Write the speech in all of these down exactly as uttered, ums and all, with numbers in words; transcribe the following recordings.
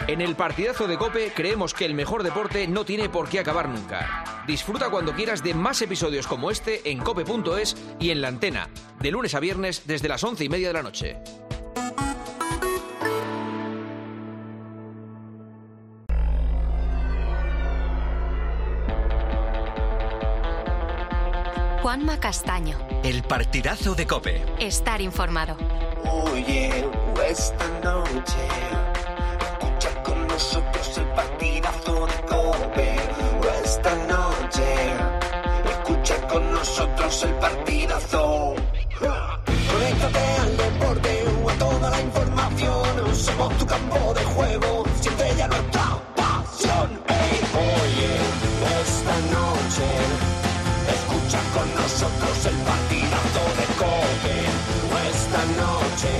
En el partidazo de COPE creemos que el mejor deporte no tiene por qué acabar nunca. Disfruta cuando quieras de más episodios como este en cope punto es y en La Antena, de lunes a viernes desde las once y media de la noche. Juanma Castaño. El partidazo de COPE. Estar informado. Oye, esta noche escucha con nosotros el partidazo de COPE. Esta noche escucha con nosotros el partidazo. Conéctate al deporte o a toda la información. Somos tu campo de juego, siente ya nuestra pasión. Hey, oye, esta noche escucha con nosotros el partidazo de COPE. Esta noche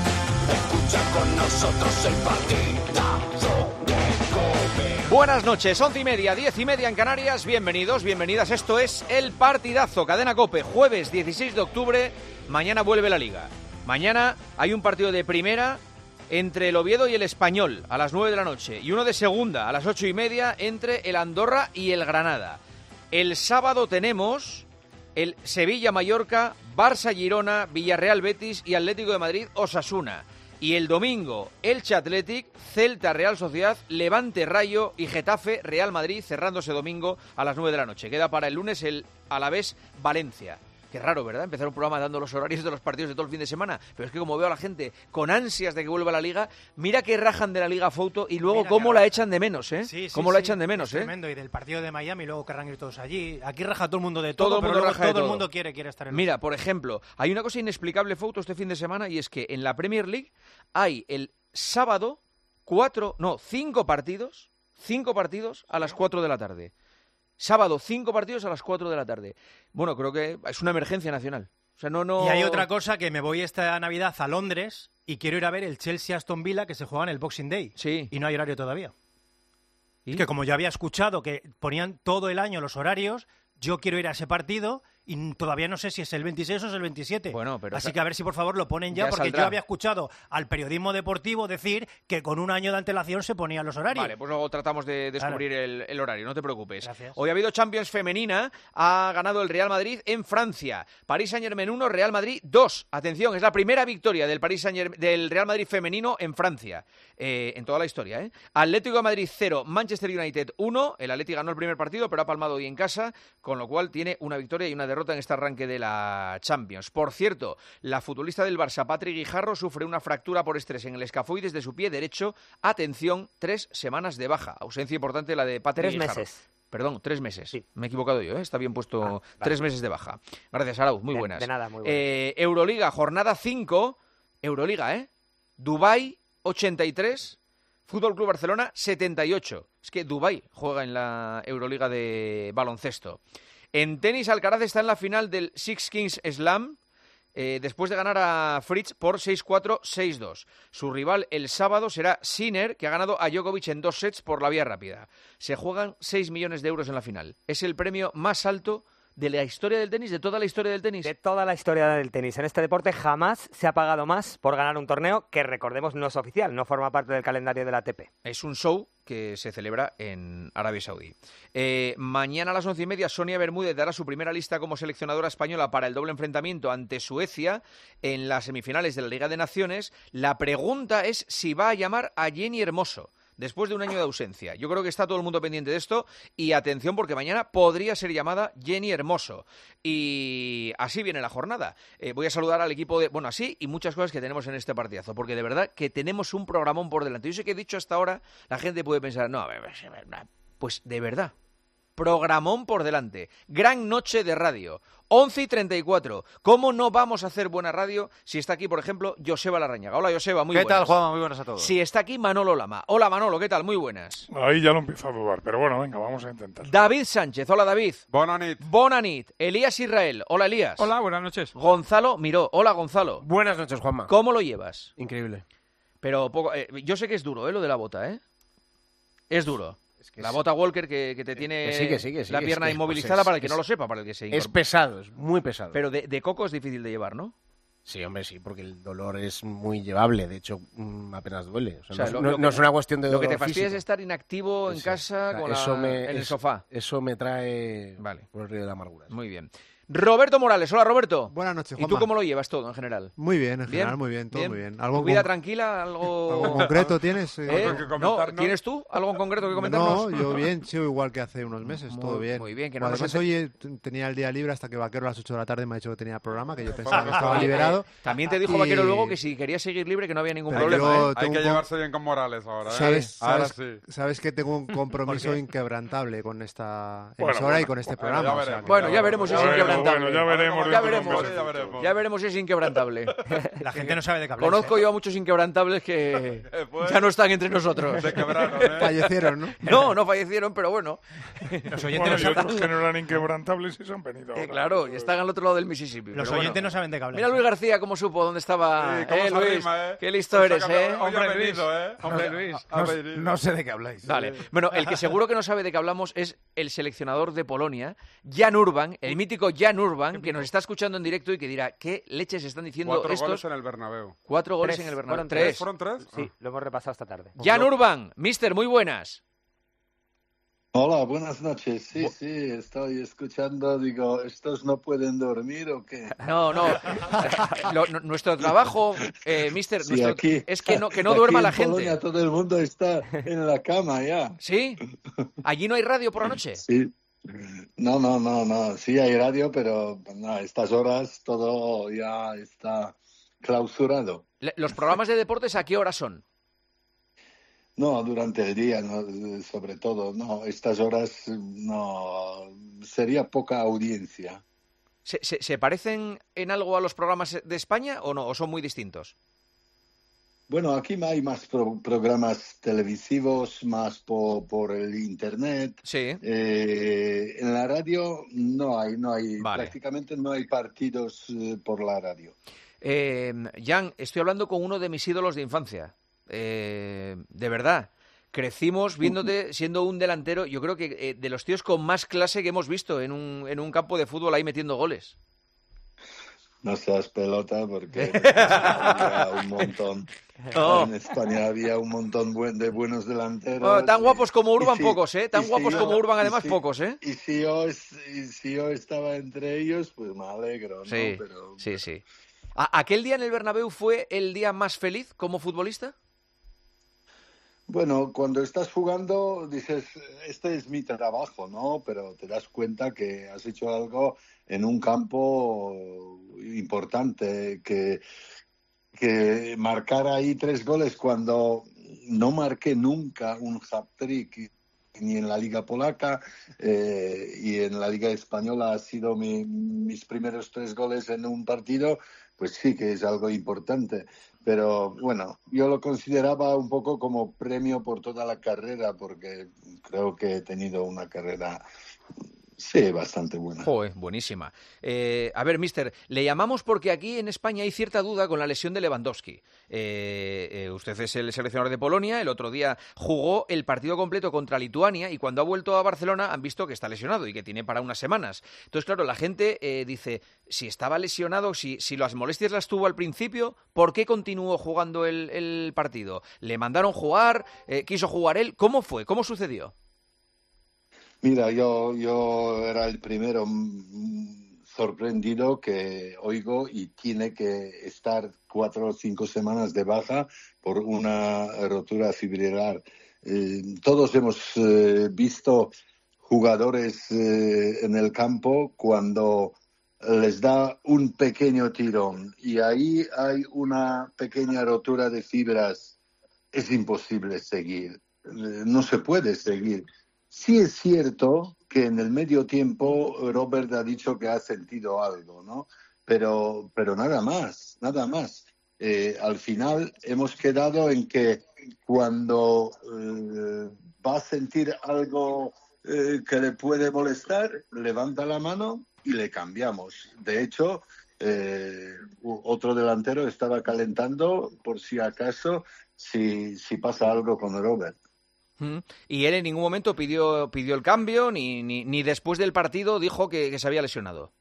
escucha con nosotros el partidazo de COPE. Buenas noches, once y media, diez y media en Canarias. Bienvenidos, bienvenidas. Esto es El Partidazo, Cadena COPE, jueves dieciséis de octubre. Mañana vuelve la Liga. Mañana hay un partido de primera entre el Oviedo y el Español a las nueve de la noche. Y uno de segunda a las ocho y media entre el Andorra y el Granada. El sábado tenemos el Sevilla-Mallorca, Barça-Girona, Villarreal-Betis y Atlético de Madrid-Osasuna. Y el domingo, Elche-Athletic, Celta-Real Sociedad, Levante-Rayo y Getafe-Real Madrid, cerrándose domingo a las nueve de la noche. Queda para el lunes el Alavés-Valencia. Qué raro, ¿verdad? Empezar un programa dando los horarios de los partidos de todo el fin de semana. Pero es que como veo a la gente con ansias de que vuelva la Liga, mira que rajan de la Liga Fouto y luego Mira cómo que la raja. echan de menos, ¿eh? Sí, sí, cómo la sí, echan de menos, es ¿eh? Tremendo. Y del partido de Miami luego querrán ir todos allí. Aquí raja todo el mundo de todo, Todo el pero mundo luego raja de todo el todo. mundo quiere, quiere estar en Mira, los... por ejemplo, hay una cosa inexplicable, Fouto, este fin de semana, y es que en la Premier League hay el sábado cuatro, no, cinco partidos, cinco partidos a las cuatro de la tarde. Sábado, cinco partidos a las cuatro de la tarde. Bueno, creo que es una emergencia nacional. O sea, no, no... Y hay otra cosa, que me voy esta Navidad a Londres y quiero ir a ver el Chelsea-Aston Villa, que se juega en el Boxing Day. Sí. Y no hay horario todavía. ¿Y? Es que como yo había escuchado que ponían todo el año los horarios, yo quiero ir a ese partido y todavía no sé si es el veintiséis o es el veintisiete. Bueno, pero Así esa- que a ver si por favor lo ponen ya, Ya porque saldrá. yo había escuchado al periodismo deportivo decir que con un año de antelación se ponían los horarios. Vale, pues luego tratamos de descubrir Claro. el, el horario, no te preocupes. Gracias. Hoy ha habido Champions femenina, ha ganado el Real Madrid en Francia. París Saint-Germain uno, Real Madrid dos. Atención, es la primera victoria del París Saint-Germain, del Real Madrid femenino en Francia, eh, en toda la historia, ¿eh? Atlético de Madrid cero, Manchester United uno. El Atleti ganó el primer partido, pero ha palmado hoy en casa, con lo cual tiene una victoria y una derrota en este arranque de la Champions. Por cierto, la futbolista del Barça, Patri Guijarro, sufre una fractura por estrés en el escafoides de su pie derecho. Atención, tres semanas de baja. Ausencia importante la de Patri Tres Guijarro. meses. Perdón, tres meses. Sí. Me he equivocado yo, ¿eh? Está bien puesto. Ah, vale. Tres meses de baja. Gracias, Arauz. Muy De- buenas. de nada, muy buenas. Eh, Euroliga, jornada cinco. Euroliga, ¿eh? Dubái, ochenta y tres. Fútbol Club Barcelona, setenta y ocho. Es que Dubái juega en la Euroliga de baloncesto. En tenis, Alcaraz está en la final del Six Kings Slam, eh, después de ganar a Fritz por seis cuatro, seis dos. Su rival el sábado será Sinner, que ha ganado a Djokovic en dos sets por la vía rápida. Se juegan seis millones de euros en la final. Es el premio más alto de la historia del tenis, de toda la historia del tenis. De toda la historia del tenis. En este deporte jamás se ha pagado más por ganar un torneo que, recordemos, no es oficial, no forma parte del calendario de la A T P. Es un show que se celebra en Arabia Saudí. Eh, mañana a las once y media, Sonia Bermúdez dará su primera lista como seleccionadora española para el doble enfrentamiento ante Suecia en las semifinales de la Liga de Naciones. La pregunta es si va a llamar a Jenny Hermoso después de un año de ausencia. Yo creo que está todo el mundo pendiente de esto y atención porque mañana podría ser llamada Jenny Hermoso. Y así viene la jornada. Eh, voy a saludar al equipo de... Bueno, así y muchas cosas que tenemos en este partidazo, porque de verdad que tenemos un programón por delante. Yo sé que he dicho hasta ahora, la gente puede pensar, no, a ver, a ver, pues de verdad, programón por delante. Gran noche de radio. once y treinta y cuatro. ¿Cómo no vamos a hacer buena radio si está aquí, por ejemplo, Joseba Larrañaga? Hola, Joseba, muy ¿Qué buenas. tal, Juanma? Muy buenas a todos. Si está aquí Manolo Lama. Hola, Manolo, ¿qué tal? Muy buenas. Ahí ya lo empiezo a dudar, pero bueno, venga, vamos a intentar. David Sánchez. Hola, David. Bona nit. Bonanit. Elías Israel. Hola, Elías. Hola, buenas noches. Gonzalo Miró. Hola, Gonzalo. Buenas noches, Juanma. ¿Cómo lo llevas? Increíble. Pero poco, eh, yo sé que es duro, ¿eh? Lo de la bota, ¿eh? Es duro. Es que La es- bota Walker que, que te tiene que sí, que sí, que sí, la es pierna que- inmovilizada pues es- para el que es- no lo sepa, para el que se Es incorpora. pesado, es muy pesado. Pero de, de coco es difícil de llevar, ¿no? Sí, hombre, sí, porque el dolor es muy llevable, de hecho mm, apenas duele. O sea, O sea, no, lo- no- lo no que- es una cuestión de Lo dolor que te fastidia es físico. estar inactivo en Sí. casa O sea, con eso la- me- en el es- sofá. Eso me trae Vale. por el río de la amargura. Muy bien. Roberto Morales, hola Roberto. Buenas noches, ¿Y tú Juanma. cómo lo llevas todo en general? Muy bien, en ¿Bien? general, muy bien, todo muy bien. ¿Algo ¿Tu vida con- tranquila? ¿Algo, ¿Algo concreto tienes? Eh, ¿Eh? ¿Algo que No, comentarnos? ¿tienes tú algo en concreto que comentarnos? No, yo bien, sigo igual que hace unos meses, Muy- todo bien. muy bien, que no Además, nos ente- hoy eh, t- tenía el día libre hasta que Vaquero a las ocho de la tarde me ha dicho que tenía programa, que yo pensaba que estaba liberado. También te dijo Y- Vaquero luego que si querías seguir libre que no había ningún Pero problema. yo ¿eh? Hay tengo que un con- llevarse bien con Morales ahora, ¿eh? ¿Sabes, Ahora sabes, sí. sabes que tengo un compromiso inquebrantable con esta Bueno, emisora y bueno. con este Bueno, programa. ya o sea, veremos, que- Bueno, ya veremos si es Ya veremos, inquebrantable. bueno, ya veremos, Ya ya veremos. veremos, ya veremos. Ya veremos si es inquebrantable. La gente no sabe de qué habláis, Conozco ¿eh? yo a muchos inquebrantables que Pues, ya no están entre nosotros. se quebraron, ¿eh? Fallecieron, ¿no? No, no fallecieron, pero bueno. Los oyentes, Bueno, no y saben, otros que no eran inquebrantables y se han venido Eh, ahora. claro, y están al otro lado del Mississippi. los pero oyentes bueno. no saben de qué habláis. Mira Luis García cómo supo dónde estaba. Sí, cómo eh, se Luis, arrima, ¿eh? qué listo Pues eres, saca- ¿eh? Hoy ha Hombre venido, Luis. ¿eh? Hombre Ha- Luis. ha venido. No sé de qué habláis. Vale. Bueno, el que seguro que no sabe de qué hablamos es el seleccionador de Polonia, Jan Urban, el mítico Jan Urban, que nos está escuchando en directo y que dirá, ¿qué leches están diciendo Cuatro estos? goles en el Bernabéu. Cuatro goles Tres. en el Bernabéu. Fueron Tres. ¿Fueron tres? Sí, lo hemos repasado esta tarde. Jan Urban, mister, muy buenas. Hola, buenas noches. Sí, sí, estoy escuchando. Digo, ¿estos no pueden dormir o qué? No, no. Lo- no- nuestro trabajo, eh, mister, Sí, nuestro- aquí, es que no, que no aquí duerma en la gente. Polonia todo el mundo está en la cama ya. ¿Sí? ¿Allí no hay radio por la noche? Sí. No, no, no, no. Sí hay radio, pero no, a estas horas todo ya está clausurado. Le- ¿Los programas de deportes a qué hora son? No, durante el día, no, sobre todo, no. Estas horas no sería poca audiencia. ¿Se, se, se parecen en algo a los programas de España o no? ¿O son muy distintos? Bueno, aquí hay más pro- programas televisivos, más po- por el internet. Sí. Eh, en la radio no hay, no hay, Vale. prácticamente no hay partidos eh, por la radio. Eh, Jan, estoy hablando con uno de mis ídolos de infancia. Eh, de verdad. Crecimos viéndote siendo un delantero, yo creo que eh, de los tíos con más clase que hemos visto en un, en un campo de fútbol ahí metiendo goles. No seas pelota porque había un montón. No. En España había un montón buen- de buenos delanteros. Oh, tan guapos como Urban, Y si- pocos, ¿eh? Tan y si guapos yo- como Urban, y además, si- pocos, ¿eh? Y si yo, es- y si yo estaba entre ellos, pues me alegro, ¿no? Sí, Pero, sí, sí. ¿A- ¿Aquel día en el Bernabéu fue el día más feliz como futbolista? Bueno, cuando estás jugando dices, este es mi trabajo, ¿no? Pero te das cuenta que has hecho algo en un campo importante, que, que marcar ahí tres goles cuando no marqué nunca un hat-trick ni en la Liga Polaca eh, y en la Liga Española ha sido mi- mis primeros tres goles en un partido, pues sí que es algo importante. Pero bueno, yo lo consideraba un poco como premio por toda la carrera, porque creo que he tenido una carrera, sí, bastante buena. Joder, buenísima. Eh, a ver, mister, le llamamos porque aquí en España hay cierta duda con la lesión de Lewandowski. Eh, eh, usted es el seleccionador de Polonia, el otro día jugó el partido completo contra Lituania y cuando ha vuelto a Barcelona han visto que está lesionado y que tiene para unas semanas. Entonces, claro, la gente eh, dice, si estaba lesionado, si, si las molestias las tuvo al principio, ¿por qué continuó jugando el, el partido? ¿Le mandaron jugar? Eh, ¿Quiso jugar él? ¿Cómo fue? ¿Cómo sucedió? Mira, yo, yo era el primero mm, sorprendido que oigo y tiene que estar cuatro o cinco semanas de baja por una rotura fibrilar. Eh, todos hemos eh, visto jugadores eh, en el campo cuando les da un pequeño tirón y ahí hay una pequeña rotura de fibras. Es imposible seguir, eh, no se puede seguir. Sí es cierto que en el medio tiempo Robert ha dicho que ha sentido algo, ¿no? Pero, pero nada más, nada más. Eh, al final hemos quedado en que cuando eh, va a sentir algo eh, que le puede molestar, levanta la mano y le cambiamos. De hecho, eh, otro delantero estaba calentando por si acaso, si, si pasa algo con Robert. Y él en ningún momento pidió, pidió el cambio, ni, ni, ni después del partido dijo que, que se había lesionado.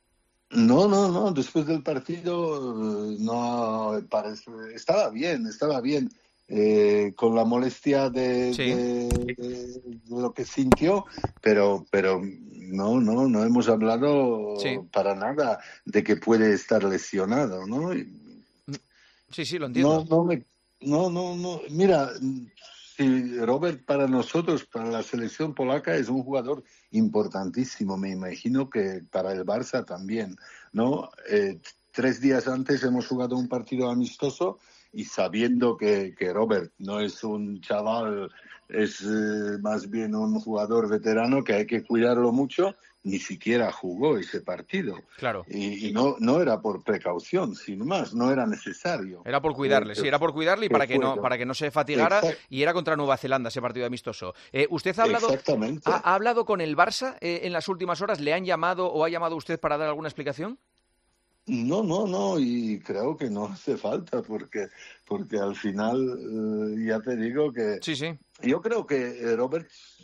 No, no, no, después del partido no parece, estaba bien, estaba bien. Eh, con la molestia de, Sí. de, de lo que sintió, pero pero no, no, no hemos hablado Sí. para nada de que puede estar lesionado, ¿no? Y Sí, sí, lo entiendo. no, no, me, no, no, no. Mira, si Robert para nosotros, para la selección polaca, es un jugador importantísimo. Me imagino que para el Barça también, ¿no? Eh, tres días antes hemos jugado un partido amistoso y sabiendo que, que Robert no es un chaval, es eh, más bien un jugador veterano que hay que cuidarlo mucho, ni siquiera jugó ese partido. Claro. Y, y no, no era por precaución, sin más, no era necesario. Era por cuidarle, Eh, sí, era por cuidarle y que para que no fue- para que no se fatigara, Exact- y era contra Nueva Zelanda ese partido amistoso. Eh, ¿Usted ha hablado, Exactamente. ha, ha hablado con el Barça eh, en las últimas horas? ¿Le han llamado o ha llamado usted para dar alguna explicación? No, no, no, y creo que no hace falta porque, porque al final eh, ya te digo que Sí, sí. yo creo que eh, Robert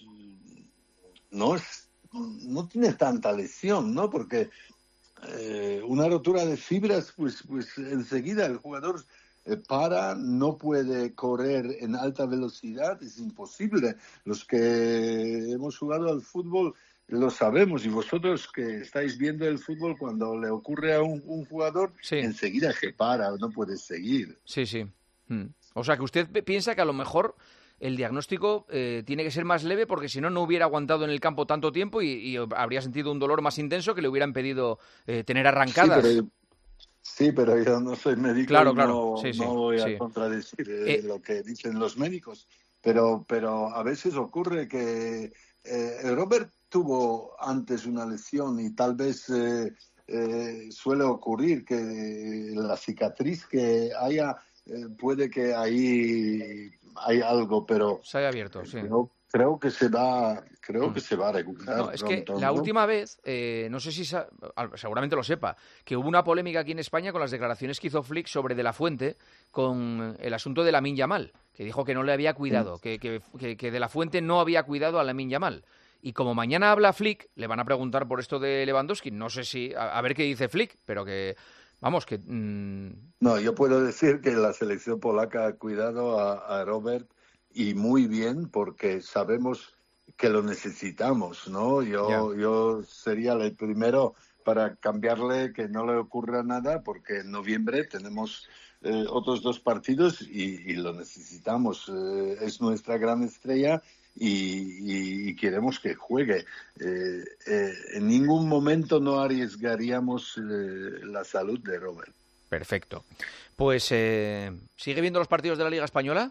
no es, no tiene tanta lesión, ¿no? Porque eh, una rotura de fibras, pues, pues enseguida el jugador eh, para, no puede correr en alta velocidad, es imposible. Los que hemos jugado al fútbol lo sabemos, y vosotros que estáis viendo el fútbol, cuando le ocurre a un, un jugador, Sí. enseguida se para, no puede seguir. Sí, sí. Mm. O sea, que usted pe- piensa que a lo mejor el diagnóstico eh, tiene que ser más leve, porque si no, no hubiera aguantado en el campo tanto tiempo y, y habría sentido un dolor más intenso que le hubieran pedido eh, tener arrancadas. Sí, pero, sí, pero yo no soy médico, Claro, y claro. no, Sí, sí, no voy a sí. contradecir eh, Eh, lo que dicen los médicos. Pero, pero a veces ocurre que eh, Robert tuvo antes una lesión y tal vez eh, eh, suele ocurrir que la cicatriz que haya, eh, puede que ahí hay algo, pero Se haya abierto, sí. yo creo que se va, creo Mm. que se va a recuperar No, es que pronto, la ¿no? última vez, eh, no sé si sa- al- seguramente lo sepa, que hubo una polémica aquí en España con las declaraciones que hizo Flick sobre De La Fuente con el asunto de Lamine Yamal, que dijo que no le había cuidado, que, que, que- que De La Fuente no había cuidado a Lamine Yamal. Y como mañana habla Flick, le van a preguntar por esto de Lewandowski. No sé si, a, a ver qué dice Flick, pero que, vamos, que... mm, No, yo puedo decir que la selección polaca ha cuidado a, a Robert, y muy bien, porque sabemos que lo necesitamos, ¿no? Yo, yo sería el primero para cambiarle, que no le ocurra nada, porque en noviembre tenemos eh, otros dos partidos y, y lo necesitamos. Eh, es nuestra gran estrella y, y- y queremos que juegue. Eh, eh, en ningún momento no arriesgaríamos eh, la salud de Robert. Perfecto. Pues, eh, ¿sigue viendo los partidos de la Liga Española?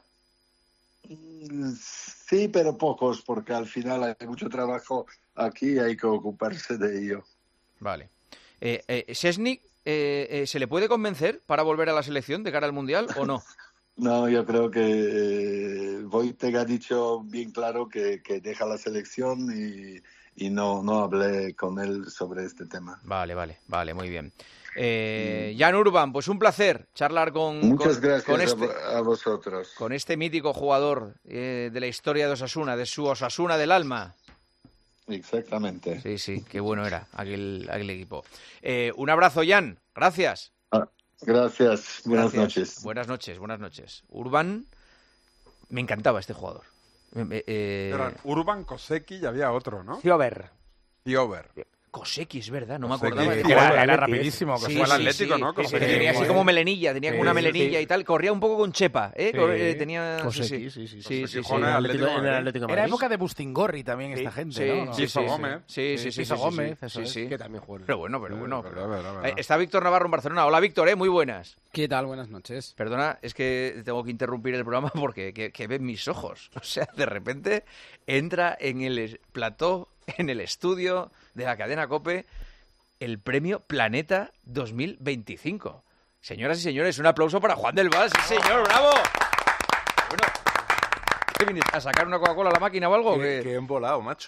Sí, pero pocos, porque al final hay mucho trabajo aquí y hay que ocuparse de ello. Vale. Eh, eh, ¿Szczęsny, eh, eh, se le puede convencer para volver a la selección de cara al Mundial o no? No, yo creo que eh, Wojtek ha dicho bien claro que, que deja la selección, y, y no, no hablé con él sobre este tema. Vale, vale, vale, muy bien. Eh, Jan Urban, pues un placer charlar con, Muchas con, gracias con a este, vo- a, vosotros. con este mítico jugador eh, de la historia de Osasuna, de su Osasuna del alma. Exactamente. Sí, sí, qué bueno era aquel, aquel equipo. Eh, un abrazo, Jan. Gracias. Ah, gracias. Buenas Gracias. noches. Buenas noches, buenas noches. Urban, me encantaba este jugador. Eh, eh, Eran Urban, Kosecki y había otro, ¿no? Ciober. Ciober. Kosecki, es verdad, no me Kosecki, acordaba. de sí, que era- era- era rapidísimo, que Sí, fue al sí, Atlético, sí, ¿no? sí, Kosecki. que tenía así Sí. como melenilla, tenía como Sí, una sí, melenilla sí. y tal, corría un poco con chepa, ¿eh? Sí. Corre- eh, tenía... Kosecki, sí, sí, sí, sí, sí, sí, Jugó en el sí. Atlético de Madrid. Era época de Bustingorri también, Sí, esta gente, sí, ¿no? sí, Piso sí, Gómez. Sí, sí, sí. Piso sí, Gómez, sí, eso sí, es. sí. Que también juega. Pero bueno, pero bueno. Verdad, pero- verdad, verdad. Eh, Está Víctor Navarro en Barcelona. Hola, Víctor, ¿eh? Muy buenas. ¿Qué tal? Buenas noches. Perdona, es que tengo que interrumpir el programa porque que, que ven mis ojos. O sea, de repente entra en el es- plató, en el estudio de la cadena COPE, el premio Planeta dos mil veinticinco. Señoras y señores, un aplauso para Juan del Val. ¡Sí, señor! ¡Bravo! Bueno, ¿Qué vienes? ¿A sacar una Coca-Cola a la máquina o algo? Que, que han volado, macho.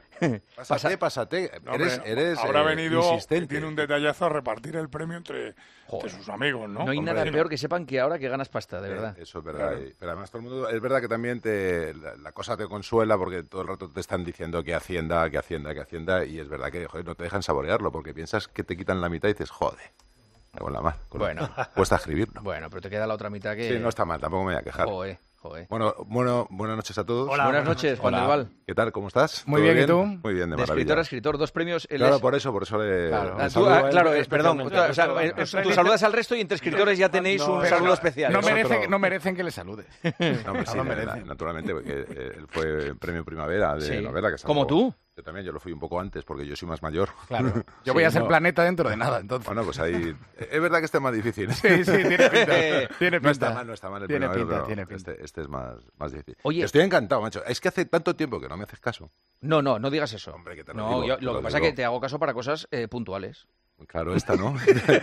Pásate, pásate. No, eres hombre, eres habrá eh, venido insistente. y tiene un detallazo a repartir el premio entre, entre sus amigos, ¿no? No hay Hombre, nada no. peor que sepan que ahora que ganas pasta, de verdad. Eh, eso es verdad. Claro. Y- Pero además todo el mundo, es verdad que también te, la, la cosa te consuela porque todo el rato te están diciendo que Hacienda, que Hacienda, que Hacienda, y es verdad que joder, no te dejan saborearlo porque piensas que te quitan la mitad y dices, joder, me cago en la mar. Bueno. Cuesta escribirlo. Bueno, pero te queda la otra mitad que... Sí, no está mal, tampoco me voy a quejar. Joder, joder. Bueno, bueno, buenas noches a todos. Hola, Buenas noches, Juan Hola. del Val. ¿Qué tal? ¿Cómo estás? Muy ¿Todo bien, ¿y tú? Muy bien, de De maravilla. escritor a escritor, dos premios. él Claro, es- por eso, por eso le, Claro. le Ah, tú, saludo ah, a él claro, eh, especialmente. perdón. O sea, eh, tú saludas al resto y entre escritores ya tenéis No, un pero saludo no, especial. No, Eso merece, otro- no merecen que le saludes. No, hombre, No sí, lo na- merecen. naturalmente, porque eh, él fue premio Primavera de Sí. novela. Que Como sacó- tú. Yo también, yo lo fui un poco antes porque yo soy más mayor. Claro. Yo voy Sí, a ser no. Planeta dentro de nada, entonces. Bueno, pues ahí... Es verdad que este es más difícil. Sí, sí, tiene pinta. Tiene No está pinta. mal, no está mal el Tiene Primavera, pinta, pero tiene pinta. Este, este es más, más difícil. Oye. Estoy encantado, macho. Es que hace tanto tiempo que no me haces caso. No, no, no digas eso. Hombre, que te lo no, digo, yo- te lo lo que pasa es digo. que te hago caso para cosas eh, puntuales. Claro, esta no.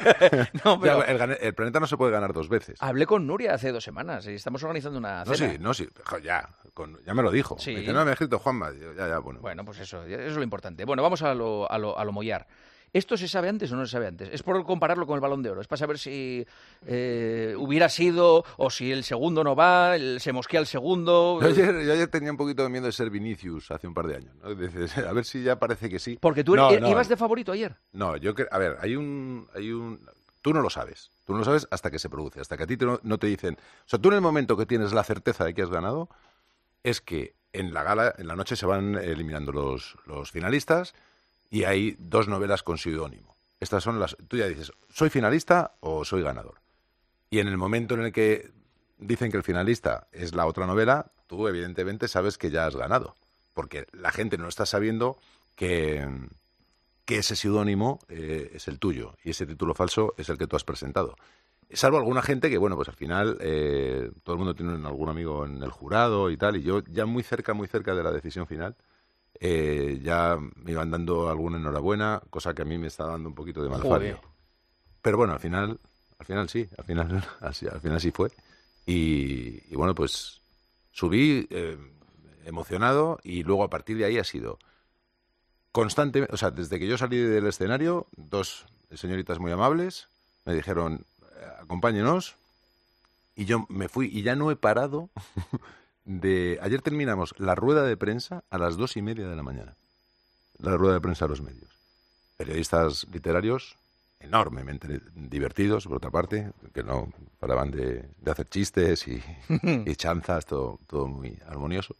No, pero Ya, el, gane- el planeta no se puede ganar dos veces. hablé con Nuria hace dos semanas y estamos organizando una No, cena. sí, no, sí. Jo, ya, con- ya me lo dijo. Sí. Me dice, no, me ha escrito Juanma. Digo, ya, ya, bueno. Bueno, pues eso, eso es lo importante. Bueno, vamos a lo, a lo, a lo mollar. ¿Esto se sabe antes o no se sabe antes? Es por compararlo con el Balón de Oro. Es para saber si eh, hubiera sido o si el segundo no va, el- se mosquea el segundo. Yo ayer, yo ayer tenía un poquito de miedo de ser Vinicius hace un par de años. ¿no? Dices, a ver si ya parece que sí. Porque tú No, i- no, ibas de favorito ayer. No, yo que, a ver, hay un, hay un, tú no lo sabes, tú no lo sabes hasta que se produce, hasta que a ti te no, no te dicen, o sea, tú en el momento que tienes la certeza de que has ganado, es que en la gala, en la noche se van eliminando los, los finalistas y hay dos novelas con seudónimo. Estas son las, tú ya dices, ¿soy finalista o soy ganador? Y en el momento en el que dicen que el finalista es la otra novela, tú evidentemente sabes que ya has ganado, porque la gente no está sabiendo que que ese seudónimo eh, es el tuyo y ese título falso es el que tú has presentado. Salvo alguna gente que, bueno, pues al final eh, todo el mundo tiene algún amigo en el jurado y tal, y yo ya muy cerca, muy cerca de la decisión final, eh, ya me iban dando alguna enhorabuena, cosa que a mí me está dando un poquito de Joder. malfario. Pero bueno, al final, al final sí, al final, así, al final sí fue. Y, y bueno, pues subí eh, emocionado y luego a partir de ahí ha sido constantemente, o sea, desde que yo salí del escenario, dos señoritas muy amables me dijeron, acompáñenos, y yo me fui y ya no he parado de... Ayer terminamos la rueda de prensa a las dos y media de la mañana, la rueda de prensa a los medios. Periodistas literarios enormemente divertidos, por otra parte, que no paraban de, de hacer chistes y, y chanzas, todo, todo muy armonioso.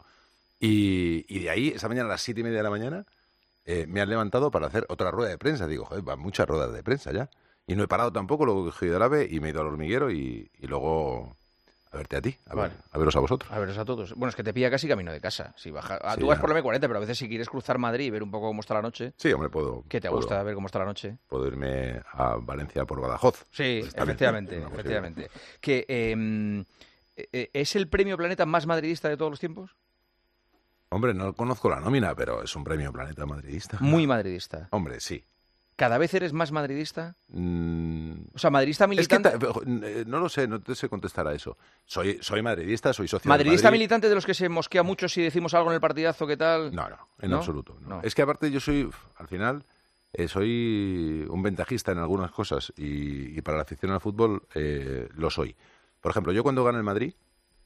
Y, y de ahí, esa mañana a las siete y media de la mañana, eh, me han levantado para hacer otra rueda de prensa. Digo, joder, van muchas ruedas de prensa ya. Y no he parado tampoco, luego he cogido el AVE y me he ido al hormiguero y, y luego a verte a ti, a, Vale. ver, a veros a vosotros. A veros a todos. Bueno, es que te pilla casi camino de casa. Si baja... ah, Sí, tú vas ya. por la eme cuarenta, pero a veces si quieres cruzar Madrid y ver un poco cómo está la noche, Sí, hombre, puedo... ¿qué te puedo- gusta ver cómo está la noche? Puedo irme a Valencia por Badajoz. Sí, Pues está bien, efectivamente, una posibilidad. efectivamente. Que, eh, eh, ¿es el premio Planeta más madridista de todos los tiempos? Hombre, no conozco la nómina, pero es un premio Planeta madridista. Muy madridista. Hombre, sí. ¿Cada vez eres más madridista? Mm, O sea, madridista Es que militante. ta- eh, no lo sé, no te sé contestar a eso. Soy, soy madridista, soy socio ¿Madridista del Madrid. militante de los que se mosquea mucho si decimos algo en el partidazo, qué tal? No, no, en ¿No? absoluto. no. No. Es que aparte yo soy, al final, eh, soy un ventajista en algunas cosas y, y para la afición al fútbol eh, lo soy. Por ejemplo, yo cuando gana el Madrid,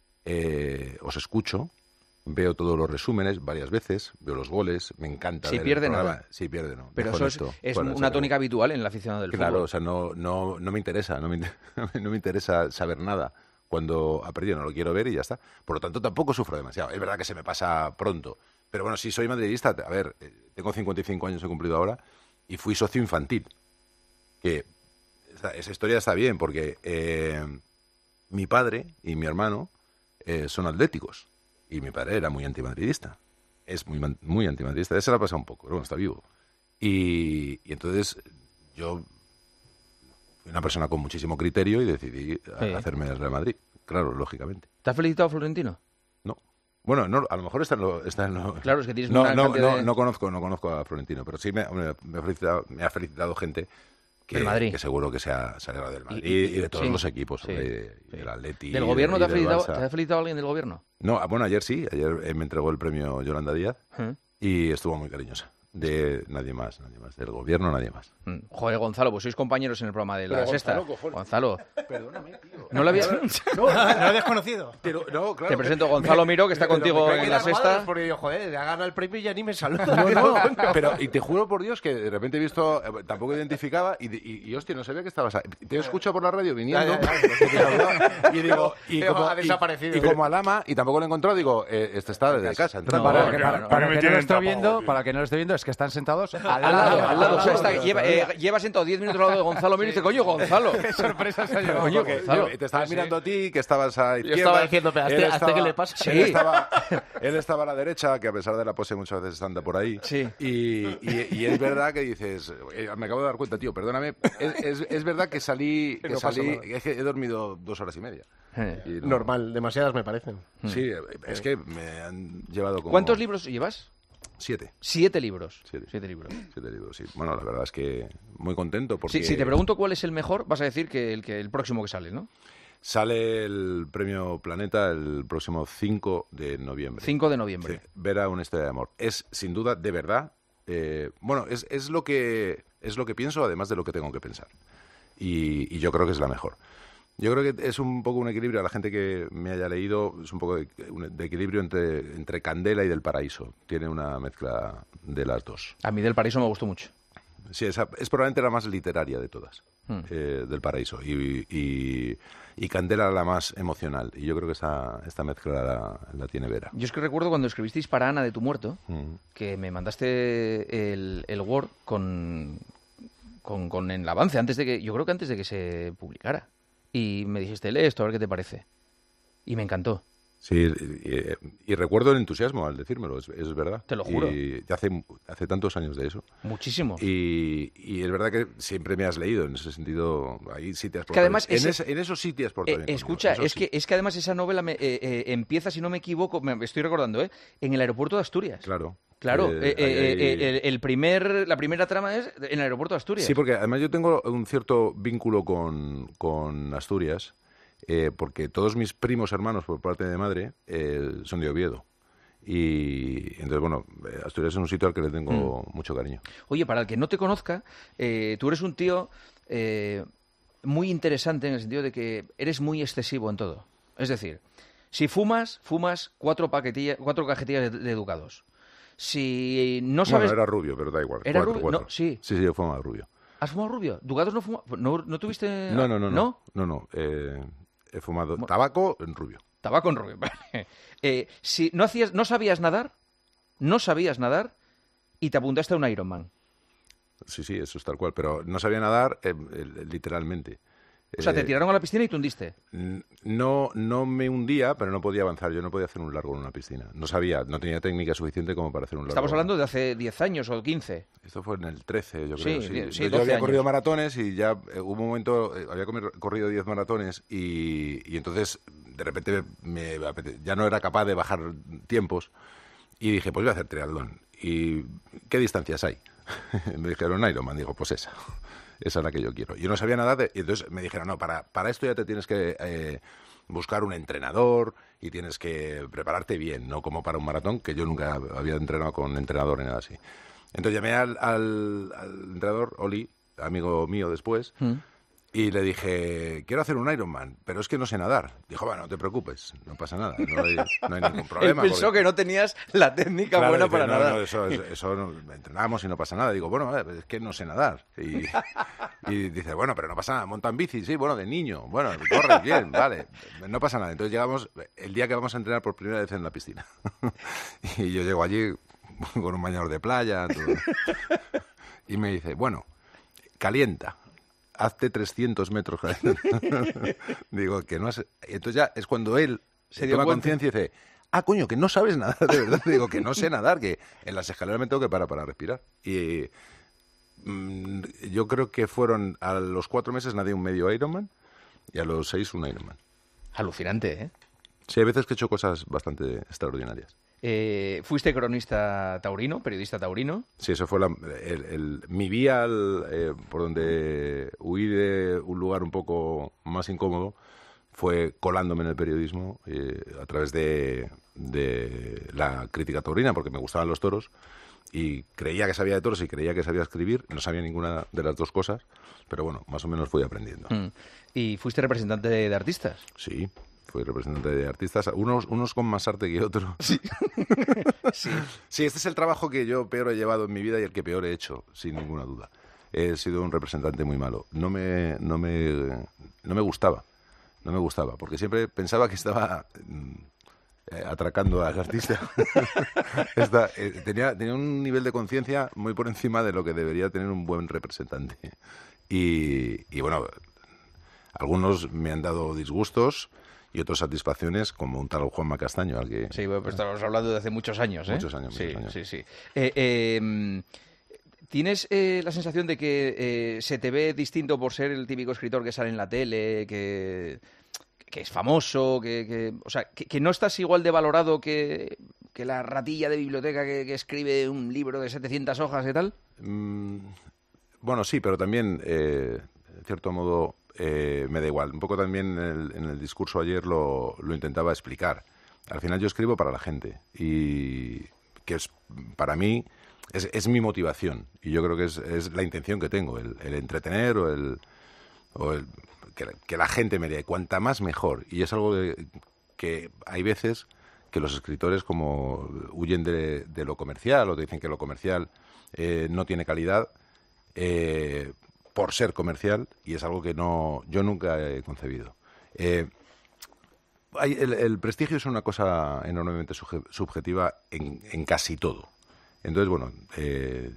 eh, os escucho, veo todos los resúmenes varias veces, veo los goles, me encanta Si ver pierde, el programa. nada. Si pierde, no. Pero Dejo eso es, esto es fuera, una se tónica acabó. habitual en la afición del Claro, fútbol. o sea, no, no, no me interesa, no me, inter- no me interesa saber nada. Cuando ha perdido no lo quiero ver y ya está. Por lo tanto, tampoco sufro demasiado. Es verdad que se me pasa pronto. Pero bueno, si soy madridista, a ver, eh, tengo cincuenta y cinco años, he cumplido ahora, y fui socio infantil. Que esa, esa historia está bien, porque eh, mi padre y mi hermano eh, son atléticos. Y mi padre era muy antimadridista. Es muy, man- muy antimadridista. Ya se la ha pasado un poco, pero bueno, está vivo. Y, y entonces yo fui una persona con muchísimo criterio y decidí a- Sí. hacerme el Real Madrid. Claro, lógicamente. ¿Te has felicitado, Florentino? No. Bueno, no, a lo mejor está en lo... Está en lo- Claro, es que tienes no, una no, cantidad no, de- no conozco, no conozco a Florentino, pero sí me, hombre, me ha felicitado, me ha felicitado gente que, del Madrid. que seguro que se ha salido del Madrid Y- y- y, de todos sí, los equipos, sí, hombre, y sí. del Atleti. ¿Del y gobierno y te ha, del felicitado, Barça. te ha felicitado alguien del gobierno? No, ah, bueno, ayer sí, ayer eh, me entregó el premio Yolanda Díaz ¿Eh? y estuvo muy cariñosa. De nadie más, nadie más. Del gobierno, nadie más. Mm. Joder, Gonzalo, pues sois compañeros en el programa de la Pero Sexta. Gonzalo, cojones. Gonzalo. Perdóname, tío. ¿No lo había...? No, no he desconocido. Pero, no, claro. Te presento a Gonzalo Miró, que está Pero contigo me cago en la las madres, Sexta. Porque yo, joder, ha ganado el premio y ya ni me saluda. No, no, pero y te juro por Dios que de repente he visto, eh, tampoco identificaba y, y, y, hostia, no sabía que estabas ahí. Te escucho por la radio viniendo Ya, ya, ya. que te saludaba, y digo, y Pero como, ha desaparecido. y, y como Alama, y tampoco lo he encontrado, digo, eh, este está desde casa. entrando. No, Para, no, que, no, para- no, para no que me no lo tienen esté tampoco, viendo, tío. para que no lo esté viendo, es que están sentados al Al lado, al lado. O sea, está- Tío, lleva, ¿sabes? eh, lleva sentado diez minutos al lado de Gonzalo Miró y dice, coño, Gonzalo. Qué sorpresa se ha llevado. Coño, Porque Gonzalo. yo te estaba mirando a ti, que estabas a izquierda. estaba diciendo, pero, él ¿a este- a este estaba- qué le pasa? Sí. Él estaba, él estaba a la derecha, que a pesar de la pose muchas veces anda por ahí. Sí. Y, y- y es verdad que dices, eh, me acabo de dar cuenta, tío, perdóname, es, es, es verdad que salí, que No pasa salí, nada. es que he dormido dos horas y media. Eh. Y no- Normal, demasiadas me parecen. Sí, es que me han llevado como... ¿Cuántos libros llevas? Siete. Siete libros. Siete. Siete libros. Siete libros, sí. Bueno, la verdad es que muy contento porque... Si, si te pregunto cuál es el mejor, vas a decir que el, que el próximo que sale, ¿no? Sale el premio Planeta el próximo cinco de noviembre. cinco de noviembre. Sí, Vera, una historia de amor. Es, sin duda, de verdad, eh, bueno, es, es, lo que, es lo que pienso, además de lo que tengo que pensar. Y, y yo creo que es la mejor. Yo creo que es un poco un equilibrio, a la gente que me haya leído, es un poco de, un- de equilibrio entre, entre Candela y Del Paraíso. Tiene una mezcla de las dos. A mí del Paraíso me gustó mucho. Sí, esa, es probablemente la más literaria de todas, Hmm. eh, Del Paraíso. Y, y, y Candela la más emocional. Y yo creo que esta, esta mezcla la, la tiene Vera. Yo es que recuerdo cuando escribisteis para Ana de tu muerto, Mm. que me mandaste el, el Word con, con, con el avance, antes de que, yo creo que antes de que se publicara. Y me dijiste, lee esto, a ver qué te parece. Y me encantó. Sí, y, y recuerdo el entusiasmo al decírmelo, es, es verdad. Te lo juro. Y hace, hace tantos años de eso. Muchísimo. Y, y es verdad que siempre me has leído, en ese sentido, ahí sí te has Que portado además bien. En, ese- ese- en eso sí te has portado Eh, bien escucha, conmigo, eso es, sí. que, es que además esa novela me, eh, eh, empieza, si no me equivoco, me estoy recordando, ¿eh? en el aeropuerto de Asturias. Claro. Claro, Eh, eh, eh, ahí- eh, el, el primer, la primera trama es en el aeropuerto de Asturias. Sí, porque además yo tengo un cierto vínculo con, con Asturias, eh, porque todos mis primos hermanos por parte de madre eh, son de Oviedo. Y entonces, bueno, eh, Asturias es un sitio al que le tengo mucho cariño. Oye, para el que no te conozca, eh, tú eres un tío eh, muy interesante en el sentido de que eres muy excesivo en todo. Es decir, si fumas, fumas cuatro, paquetillas, cuatro cajetillas de, de Ducados. Si no sabes... Bueno, era rubio, pero da igual. ¿Era Cuatro, rubio? cuatro. No, sí. Sí, sí, yo fumaba rubio. ¿Has fumado rubio? ¿Ducados no fuma? ¿No, no tuviste...? No, no, no. No, ¿No? no. no, eh, he fumado tabaco en rubio. Tabaco en rubio. Vale. Eh, si no, hacías, no sabías nadar, no sabías nadar y te apuntaste a un Ironman. Sí, sí, eso es tal cual. Pero no sabía nadar eh, eh, literalmente. O sea, te Eh, tiraron a la piscina y te hundiste. N- No, no me hundía, pero no podía avanzar. Yo no podía hacer un largo en una piscina. No sabía, no tenía técnica suficiente como para hacer un largo. Estamos hablando de hace diez años o quince. Esto fue en el trece, yo Sí, creo. sí, Sí, sí, yo doce había años. corrido maratones y ya eh, hubo un momento, eh, había comi- corrido diez maratones y, y entonces de repente me, me apete- ya no era capaz de bajar tiempos y dije, pues voy a hacer triatlón. ¿Y qué distancias hay? Me dijeron Ironman, digo, pues esa. Esa es la que yo quiero. Yo no sabía nada de... Y entonces me dijeron, no, para, para esto ya te tienes que eh, buscar un entrenador y tienes que prepararte bien, no como para un maratón, que yo nunca había entrenado con entrenador ni nada así. Entonces llamé al, al, al entrenador, Oli, amigo mío después, Mm. y le dije, quiero hacer un Ironman, pero es que no sé nadar. Dijo, bueno, no te preocupes, no pasa nada, no hay, no hay ningún problema. Él pensó porque- que no tenías la técnica Claro, buena dice, para no, nadar. no, eso, eso, eso no, entrenamos y no pasa nada. Digo, bueno, eh, es que no sé nadar. Y, y dice, bueno, pero no pasa nada. Montan bici, sí, bueno, de niño. Bueno, corres bien, vale. No pasa nada. Entonces llegamos el día que vamos a entrenar por primera vez en la piscina. Y yo llego allí con un bañador de playa. Todo. Y me dice, bueno, calienta. Hazte trescientos metros. Digo, que no has... Entonces ya es cuando él Se se dio toma cuenta. conciencia y dice, ah, coño, que no sabes nadar, de verdad. Digo, que no sé nadar, que en las escaleras me tengo que parar para respirar. Y mm, yo creo que fueron a los cuatro meses nadé un medio Ironman y a los seis un Ironman. Alucinante, ¿eh? Sí, hay veces que he hecho cosas bastante extraordinarias. Eh, fuiste cronista taurino, periodista taurino. Sí, eso fue la, el, el- mi vía al, eh, por donde huí de un lugar un poco más incómodo fue colándome en el periodismo eh, a través de, de la crítica taurina, porque me gustaban los toros y creía que sabía de toros y creía que sabía escribir. No sabía ninguna de las dos cosas, pero bueno, más o menos fui aprendiendo. Mm. ¿Y fuiste representante de, de artistas? Sí, fui representante de artistas, unos, unos con más arte que otros. Sí. sí. Sí, este es el trabajo que yo peor he llevado en mi vida y el que peor he hecho, sin ninguna duda. He sido un representante muy malo. No me, no me, no me gustaba, no me gustaba, porque siempre pensaba que estaba mm, eh, atracando al artista. Esta, eh, tenía, tenía un nivel de conciencia muy por encima de lo que debería tener un buen representante. Y, y bueno, algunos me han dado disgustos y otras satisfacciones, como un tal Juanma Castaño, al que... Sí, bueno, pues estamos hablando de hace muchos años, ¿eh? Muchos años, sí, muchos años. Sí, sí. Eh, eh, ¿Tienes eh, la sensación de que eh, se te ve distinto por ser el típico escritor que sale en la tele, que, que es famoso, que, que o sea, que, que no estás igual de valorado que, que la ratilla de biblioteca que, que escribe un libro de setecientas hojas y tal? Mm, bueno, sí, pero también, eh, en cierto modo, eh, me da igual. Un poco también en el, en el discurso ayer lo, lo intentaba explicar. Al final yo escribo para la gente y que es para mí es, es mi motivación y yo creo que es, es la intención que tengo, el, el entretener o el, o el que, que la gente me lea. Cuanta más mejor. Y es algo de, que hay veces que los escritores como huyen de, de lo comercial o te dicen que lo comercial eh, no tiene calidad eh, por ser comercial, y es algo que no yo nunca he concebido. Eh, hay, el, el prestigio es una cosa enormemente suje, subjetiva en, en casi todo. Entonces, bueno, eh,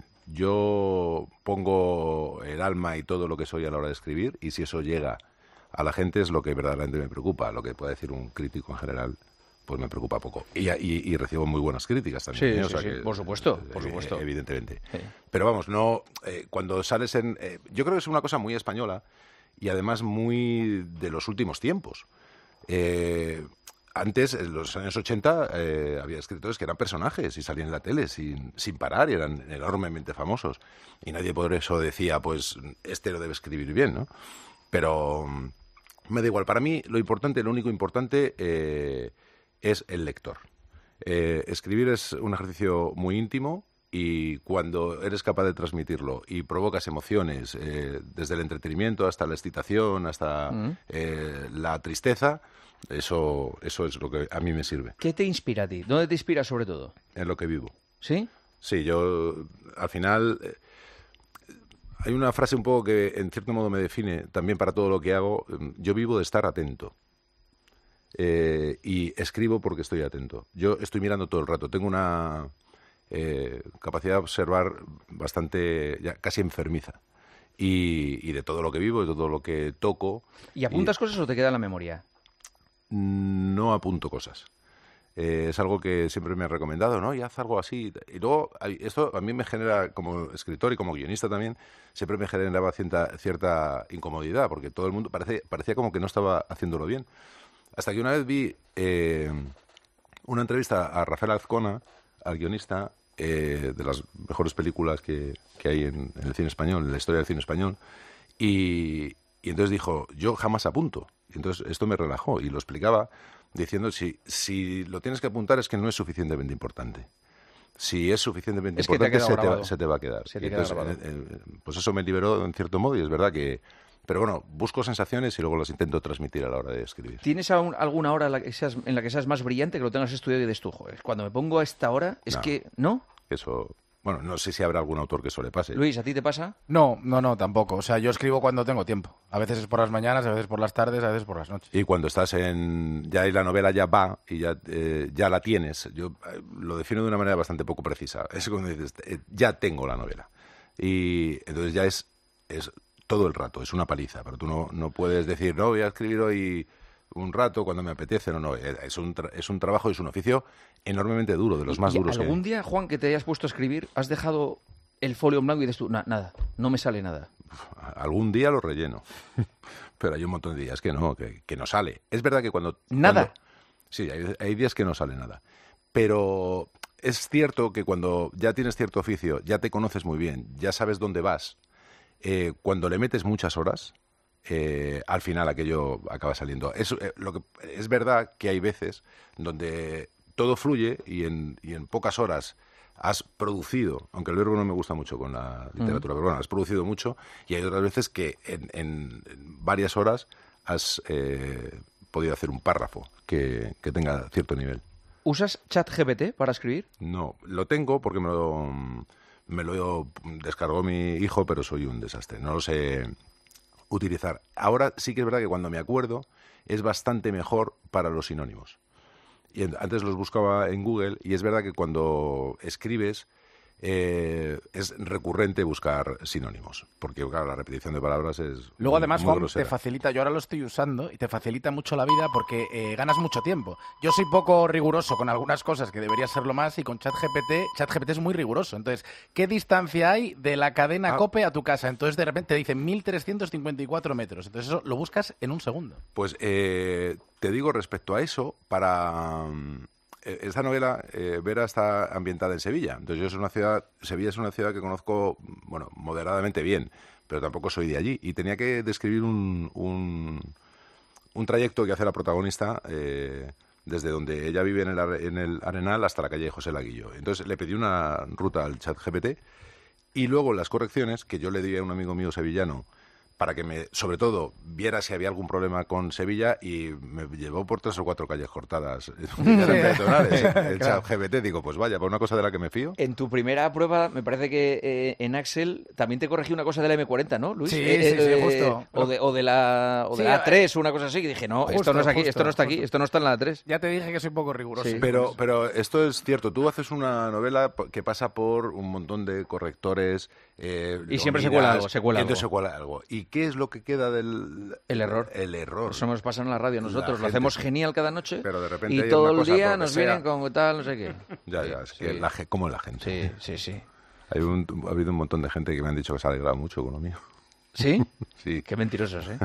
yo pongo el alma y todo lo que soy a la hora de escribir, y si eso llega a la gente es lo que verdaderamente me preocupa. Lo que pueda decir un crítico en general, pues me preocupa poco. Y, y, y recibo muy buenas críticas también. Sí, ¿eh? O sí, sea sí, que, por supuesto, eh, por supuesto. Evidentemente. Sí. Pero vamos, no eh, cuando sales en... Eh, yo creo que es una cosa muy española y además muy de los últimos tiempos. Eh, antes, en los años ochenta, eh, había escritores que eran personajes y salían en la tele sin, sin parar y eran enormemente famosos. Y nadie por eso decía, pues, este lo debe escribir bien, ¿no? Pero me da igual. Para mí, lo importante, lo único importante eh, es el lector. Eh, escribir es un ejercicio muy íntimo y cuando eres capaz de transmitirlo y provocas emociones, eh, desde el entretenimiento hasta la excitación, hasta Mm. eh, la tristeza, eso, eso es lo que a mí me sirve. ¿Qué te inspira a ti? ¿Dónde te inspira sobre todo? En lo que vivo. ¿Sí? Sí, yo al final... eh, hay una frase un poco que en cierto modo me define también para todo lo que hago. Yo vivo de estar atento. Eh, y escribo porque estoy atento. Yo estoy mirando todo el rato. Tengo una eh, capacidad de observar bastante, ya casi enfermiza. Y, y de todo lo que vivo, de todo lo que toco. ¿Y apuntas cosas o te queda en la memoria? No apunto cosas. Eh, es algo que siempre me ha recomendado, ¿no? Y haz algo así. Y luego, hay- esto a mí me genera, como escritor y como guionista también, siempre me generaba cierta, cierta incomodidad, porque todo el mundo parece, parecía como que no estaba haciéndolo bien. Hasta que una vez vi eh, una entrevista a Rafael Azcona, al guionista, eh, de las mejores películas que, que hay en, en el cine español, en la historia del cine español, y, y entonces dijo, yo jamás apunto. Y entonces esto me relajó y lo explicaba diciendo, si, si lo tienes que apuntar es que no es suficientemente importante. Si es suficientemente Es que te ha importante, quedado se, te va, grabado. se te va a quedar. Se te Y queda entonces, grabado. eh, eh, pues eso me liberó en cierto modo y es verdad que... Pero bueno, busco sensaciones y luego las intento transmitir a la hora de escribir. ¿Tienes aún alguna hora en la, que seas, en la que seas más brillante, que lo tengas estudiado y de estujo? Cuando me pongo a esta hora, es No. que... ¿No? Eso... Bueno, no sé si habrá algún autor que eso le pase. Luis, ¿a ti te pasa? No, no, no, tampoco. O sea, yo escribo cuando tengo tiempo. A veces es por las mañanas, a veces por las tardes, a veces por las noches. Y cuando estás en... ya y la novela ya va y ya, eh, ya la tienes. Yo eh, lo defino de una manera bastante poco precisa. Es cuando dices, eh, ya tengo la novela. Y entonces ya es, es todo el rato, es una paliza. Pero tú no, no puedes decir, no, voy a escribir hoy un rato cuando me apetece. No, no, es un, tra- es un trabajo, es un oficio enormemente duro, de los más ¿Y duros que hay. algún día, Juan, que te hayas puesto a escribir, has dejado el folio en blanco y dices tú, "Na- nada, no me sale nada"? Algún día lo relleno. Pero hay un montón de días que no, que, que no sale. Es verdad que cuando... ¿Nada? cuando- sí, hay, hay días que no sale nada. pero es cierto que cuando ya tienes cierto oficio, ya te conoces muy bien, ya sabes dónde vas, eh, cuando le metes muchas horas, eh, al final aquello acaba saliendo. Es, eh, lo que, es verdad que hay veces donde todo fluye y en, y en pocas horas has producido, aunque el verbo no me gusta mucho con la literatura, mm. pero bueno, has producido mucho, y hay otras veces que en, en, en varias horas has eh, podido hacer un párrafo que, que tenga cierto nivel. ¿Usas ChatGPT para escribir? No, lo tengo porque me lo, me lo descargó mi hijo, pero soy un desastre, no lo sé utilizar. Ahora sí que es verdad que cuando me acuerdo es bastante mejor para los sinónimos. Y antes los buscaba en Google y es verdad que cuando escribes eh, es recurrente buscar sinónimos, porque claro, la repetición de palabras es Luego además, muy Juan, grosera. te facilita, yo ahora lo estoy usando y te facilita mucho la vida porque eh, ganas mucho tiempo. Yo soy poco riguroso con algunas cosas que debería serlo más y con ChatGPT, ChatGPT es muy riguroso. Entonces, ¿qué distancia hay de la cadena Ah. COPE a tu casa? Entonces de repente te dice mil trescientos cincuenta y cuatro metros. Entonces eso lo buscas en un segundo. Pues eh, te digo respecto a eso, para mm, eh, esta novela, eh, Vera está ambientada en Sevilla. Entonces yo es una ciudad, Sevilla es una ciudad que conozco, bueno, moderadamente bien, pero tampoco soy de allí. Y tenía que describir un, un, un trayecto que hace la protagonista eh, desde donde ella vive en el, Are- en el Arenal hasta la calle José Laguillo. Entonces le pedí una ruta al ChatGPT y luego las correcciones que yo le di a un amigo mío sevillano para que me, sobre todo, viera si había algún problema con Sevilla y me llevó por tres o cuatro calles cortadas. Ya eran peatonales, el Claro. ChatGPT, digo, pues vaya, por una cosa de la que me fío. En tu primera prueba, me parece que eh, en Axel también te corregí una cosa de la eme cuarenta, ¿no, Luis? Sí, Eh, sí, sí, eh, justo. O de, o de la, o de Sí, la A tres o una cosa así, que dije, no, esto Justo, no es aquí, justo, esto no está aquí, justo. esto no está en la A tres. Ya te dije que soy poco riguroso. Sí. Pero, pero esto es cierto, tú haces una novela que pasa por un montón de correctores. Eh, Y siempre se miras, cuela algo, se cuela y entonces algo. se cuela algo. ¿Y qué es lo que queda del...? El error. El error. Eso nos pasa en la radio nosotros, La lo gente- hacemos genial cada noche Pero de repente y hay todo una el cosa, por día lo que nos sea. vienen con tal, no sé qué. Ya, ya, es que Sí. la, ge- como la gente. Sí, sí, sí. Hay un, ha habido un montón de gente que me han dicho que se ha alegrado mucho con lo mío. ¿Sí? Sí. Qué mentirosos, ¿eh?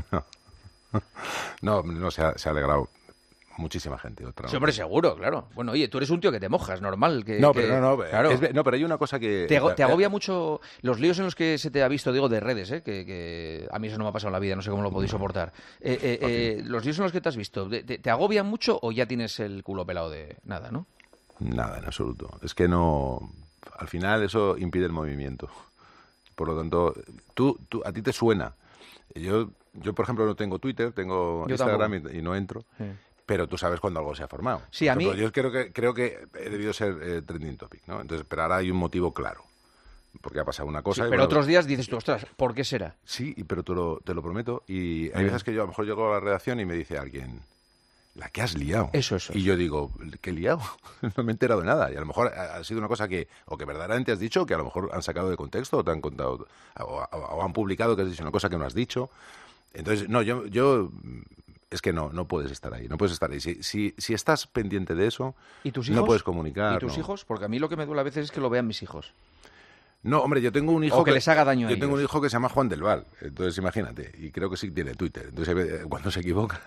No, no, se ha, se ha alegrado muchísima gente. Otra, Sí, hombre, seguro, claro. Bueno, oye, tú eres un tío que te mojas, normal. Que, No, que- pero no, no, claro. es ve- no, pero hay una cosa que... Te, ago- te agobia mucho los líos en los que se te ha visto, digo, de redes, ¿eh? que, que a mí eso no me ha pasado en la vida, no sé cómo lo podéis soportar. Eh, eh, eh, los líos en los que te has visto, ¿te, te, te agobian mucho o ya tienes el culo pelado de nada, no? Nada, en absoluto. Es que no... Al final eso impide el movimiento. Por lo tanto, tú, tú, a ti te suena. Yo, yo, por ejemplo, no tengo Twitter, tengo Yo Instagram y, y no entro. Sí. Pero tú sabes cuando algo se ha formado. Sí, Por a mí- ejemplo, yo creo que, creo que he debido ser eh, trending topic, ¿no? Entonces, pero ahora hay un motivo claro. Porque ha pasado una cosa... Sí, y pero bueno, otros días dices tú, ostras, ¿por qué será? Sí, y- pero te lo, te lo prometo. Y hay Bien. veces que yo a lo mejor llego a la redacción y me dice alguien, la que has liado. Eso, eso. Y yo digo, ¿qué he liado? No me he enterado de nada. Y a lo mejor ha ha sido una cosa que, o que verdaderamente has dicho, que a lo mejor han sacado de contexto, o te han contado, o, o- o han publicado que has dicho una cosa que no has dicho. Entonces, no, yo, yo es que no, no puedes estar ahí, no puedes estar ahí. Si, si, si estás pendiente de eso, ¿Y tus hijos? no puedes comunicar. ¿Y tus no. hijos? Porque a mí lo que me duele a veces es que lo vean mis hijos. No, hombre, yo tengo un hijo O que les haga daño a Yo tengo ellos. un hijo que se llama Juan del Val, entonces imagínate, y creo que sí tiene Twitter. Entonces eh, cuando se equivocan,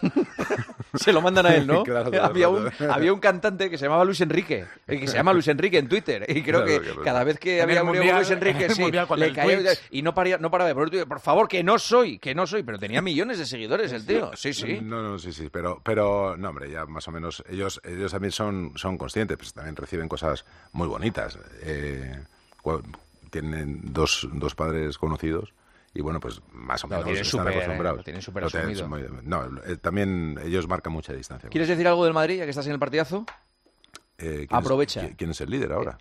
Se lo mandan a él, ¿no? Claro, claro, había, un, claro. había un cantante que se llamaba Luis Enrique, eh, que se llama Luis Enrique en Twitter, y creo Claro, que claro. cada vez que En había el un mundial- Luis Enrique, en el sí, mundial con le el caía Twitch. y no, paría, no paraba de poner Twitter, por favor, que no soy, que no soy, pero tenía millones de seguidores el tío, sí, sí. No, no, sí, sí, pero, pero no, hombre, ya más o menos ellos, ellos también son, son conscientes, pues también reciben cosas muy bonitas. Eh, cu- tienen dos, dos padres conocidos y bueno, pues más o Lo menos tienen están súper, acostumbrados. lo tienen súper Lo tienen asumido. muy- no, eh, también ellos marcan mucha distancia. ¿Quieres decir algo del Madrid, ya que estás en el partidazo? Eh, ¿quién es- Aprovecha. ¿quién, quién es el líder ahora?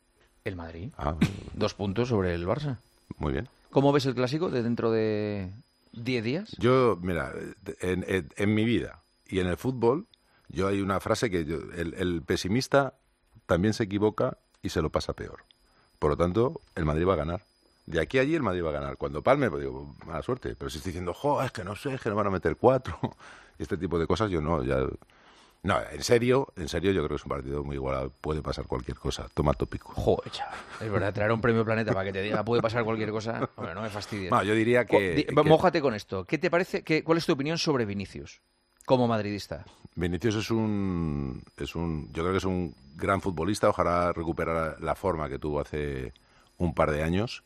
El Madrid. Ah, Dos puntos sobre el Barça. muy bien. ¿Cómo ves el clásico de dentro de diez días? Yo, mira, en, en- en mi vida y en el fútbol, yo hay una frase que yo- el, el pesimista también se equivoca y se lo pasa peor. Por lo tanto, el Madrid va a ganar. De aquí a allí el Madrid va a ganar. Cuando palme, pues digo, mala suerte. Pero si estoy diciendo, jo, es que no sé, es que no van a meter cuatro. Y este tipo de cosas, yo no, ya... No, en serio, en serio, yo creo que es un partido muy igualado. Puede pasar cualquier cosa. Toma tópico. Joder, chaval. Es verdad, traer un premio Planeta para que te diga puede pasar cualquier cosa. Hombre, no me fastidies. No, yo diría que... Cu- di- que- Mójate con esto. ¿Qué te parece? Qué, ¿Cuál es tu opinión sobre Vinicius? como madridista? Vinicius es un, es un, yo creo que es un gran futbolista, ojalá recuperara la forma que tuvo hace un par de años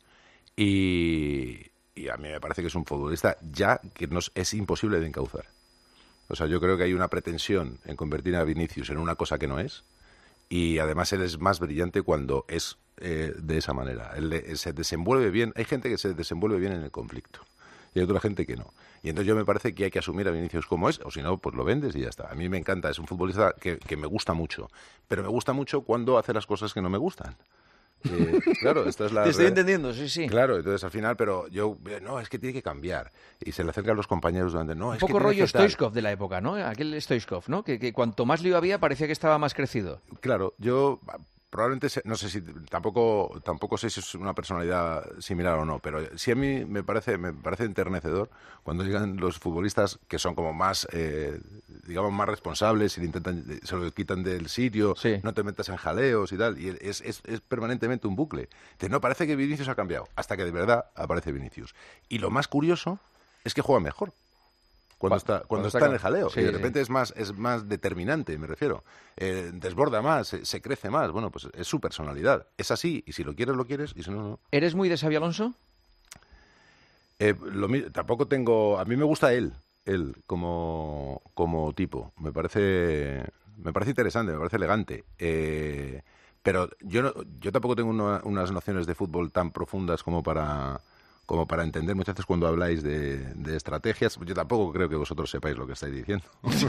y, y a mí me parece que es un futbolista ya que nos, es imposible de encauzar. O sea, yo creo que hay una pretensión en convertir a Vinicius en una cosa que no es y además él es más brillante cuando es eh, de esa manera. Él eh, se desenvuelve bien, hay gente que se desenvuelve bien en el conflicto. Y hay otra gente que no. Y entonces yo me parece que hay que asumir a Vinicius como es, o si no, pues lo vendes y ya está. A mí me encanta, es un futbolista que, que me gusta mucho, pero me gusta mucho cuando hace las cosas que no me gustan. Eh, claro, esto es la... Te estoy entendiendo, sí, sí. Claro, entonces al final, pero yo, no, es que tiene que cambiar. Y se le acercan los compañeros durante, no, Un es poco que rollo que tal. Stoichkov de la época, ¿no? Aquel Stoichkov, ¿no? Que, que cuanto más lío había parecía que estaba más crecido. Claro, yo... Probablemente, se- no sé si, tampoco, tampoco sé si es una personalidad similar o no, pero sí a mí me parece, me parece enternecedor cuando llegan los futbolistas que son como más, eh, digamos, más responsables y le intentan, se lo quitan del sitio, no te metas en jaleos y tal, y es, es, es permanentemente un bucle. Entonces, no, parece que Vinicius ha cambiado, hasta que de verdad aparece Vinicius. Y lo más curioso es que juega mejor. Cuando está, cuando cuando está, está en el jaleo. sí, y de sí. repente es más es más determinante, me refiero. Eh, desborda más, se, se crece más. Bueno, pues es su personalidad. Es así, y si lo quieres, lo quieres, y si no, no. ¿Eres muy de Xabi Alonso? Eh, lo mi- tampoco tengo... A mí me gusta él, él, como, como tipo. Me parece, me parece interesante, me parece elegante. Eh, pero yo, no- yo tampoco tengo una- unas nociones de fútbol tan profundas como para... como para entender muchas veces cuando habláis de, de estrategias. Yo tampoco creo que vosotros sepáis lo que estáis diciendo.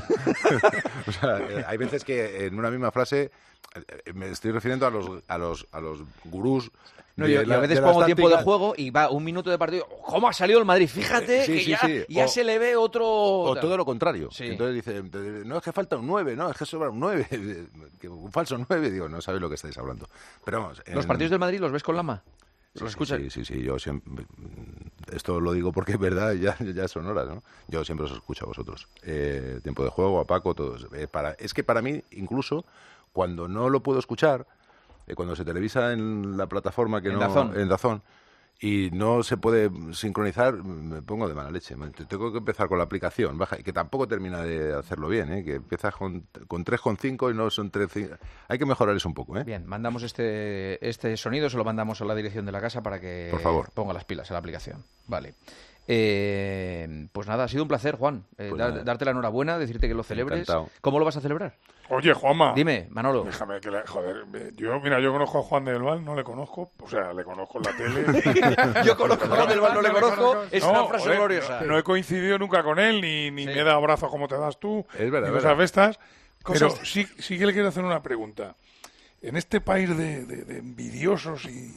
O sea, eh, hay veces que en una misma frase eh, me estoy refiriendo a los a los a los gurús. No, de yo, yo la- a veces de las pongo tiempo de tácticas. juego y va un minuto de partido. ¿Cómo ha salido el Madrid? Fíjate Eh, sí, que sí, ya, sí. ya O- se le ve otro... O todo lo contrario. Sí. Entonces dice, no, es que falta un nueve, no, es que sobra un nueve. Que un falso nueve, digo, no sabéis lo que estáis hablando. Pero vamos... ¿Los en- partidos del Madrid los ves con Lama? Sí, ¿Los sí, escuchas? Sí, sí, sí, yo siempre... Esto lo digo porque es verdad, ya, ya son horas, ¿no? Yo siempre os escucho a vosotros. Eh, tiempo de juego, a Paco, todos. Eh, para, es que para mí, incluso, cuando no lo puedo escuchar, eh, cuando se televisa en la plataforma que En no... Dazón. En Dazón. Y no se puede sincronizar, me pongo de mala leche. Me- Tengo que empezar con la aplicación, baja, que tampoco termina de hacerlo bien, ¿eh? Que empiezas con, con tres coma cinco y no son tres... Hay que mejorar eso un poco, ¿eh? Bien, mandamos este, este sonido, se lo mandamos a la dirección de la casa para que Por favor. ponga las pilas a la aplicación. Vale. Eh, pues nada, ha sido un placer, Juan. Eh, Pues dar- nada. darte la enhorabuena, decirte que lo celebres. Encantado. ¿Cómo lo vas a celebrar? Oye, Juanma. Dime, Manolo. Déjame que le... Joder, eh, yo, mira, yo conozco a Juan del Val, no le conozco. O sea, le conozco en la tele. Yo conozco a Juan del Val, no le conozco. Es una frase joder, gloriosa. No, no he coincidido nunca con él, ni, ni me he dado abrazos como te das tú. Es verdad, ni es cosas verdad. de estas. Pero Cosas- sí, sí que le quiero hacer una pregunta. En este país de, de- de envidiosos y,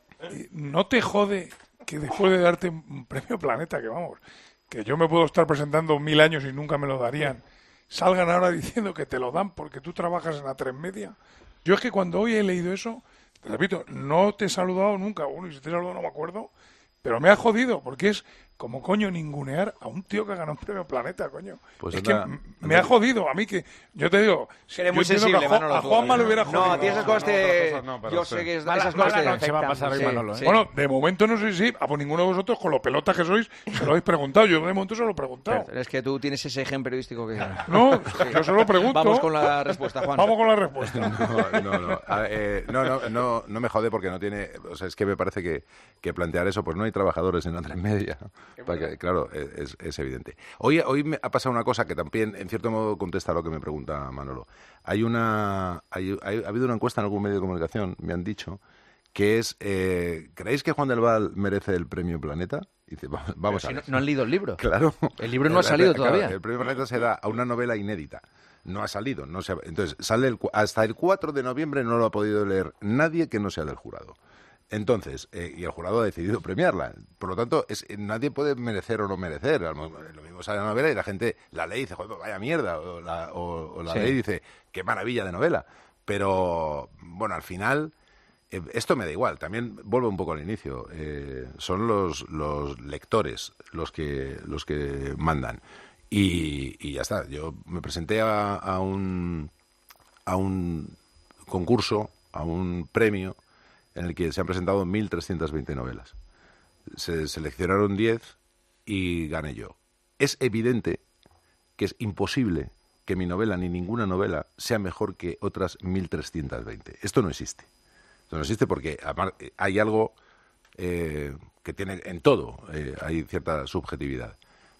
y no te jode que después de darte un premio Planeta, que vamos, que yo me puedo estar presentando mil años y nunca me lo darían, salgan ahora diciendo que te lo dan porque tú trabajas en la tres media. Yo es que cuando hoy he leído eso, te repito, no te he saludado nunca, bueno, y si te he saludado no me acuerdo, pero me ha jodido, porque es como coño ningunear a un tío que ganó un premio Planeta, coño. Pues es anda- que m- me ha jodido a mí que, yo te digo, Eres yo muy entiendo sensible, que a, Juan- Manolo, a tú. Juanma le hubiera jodido. No, a ti esas cosas te... otras cosas no, pero Yo sí. sé que es- Mala- esas cosas mala te... noche va a pasar hoy, Sí, Manolo, ¿eh? sí. Bueno, de momento no sé si a por ninguno de vosotros, con lo pelota que sois, se lo habéis preguntado. Yo de momento se lo he preguntado. Es que tú tienes ese gen periodístico que... No, yo se lo pregunto. Vamos con la respuesta, Juan. Vamos con la respuesta. No, no, no. A- eh, no, no, no, no me jode porque no tiene... O sea, es que me parece que, que plantear eso, pues no hay trabajadores en la tres media. Para que- claro, es, es evidente. Hoy, hoy me ha pasado una cosa que también, en cierto modo, contesta a lo que me pregunta Manolo. Hay una... Hay, hay- ha habido una encuesta en algún medio de comunicación, me han dicho, que es... Eh, ¿creéis que Juan del Val merece el premio Planeta? Y dice, vamos, vamos Pero a si ver. no, no han leído el libro. Claro. El libro no ha salido Claro, todavía. El premio Planeta se da a una novela inédita. No ha salido. No se ha- Entonces, sale el cu- hasta el cuatro de noviembre no lo ha podido leer nadie que no sea del jurado. Entonces, eh, y el jurado ha decidido premiarla. Por lo tanto, es, nadie puede merecer o no merecer. A Lo lo mismo sale la novela y la gente la lee y dice, joder, vaya mierda. O la, o- o la Sí. lee y dice, qué maravilla de novela. Pero, bueno, al final... Eh, Esto me da igual, también vuelvo un poco al inicio. Eh, son los, los lectores los que, los que mandan. Y, y ya está. Yo me presenté a, a, un, a un concurso, a un premio, en el que se han presentado mil trescientas veinte novelas. Se seleccionaron diez y gané yo. Es evidente que es imposible que mi novela, ni ninguna novela, sea mejor que otras mil trescientos veinte. Esto no existe. Esto no existe porque además, hay algo eh, que tiene en todo, eh, hay cierta subjetividad.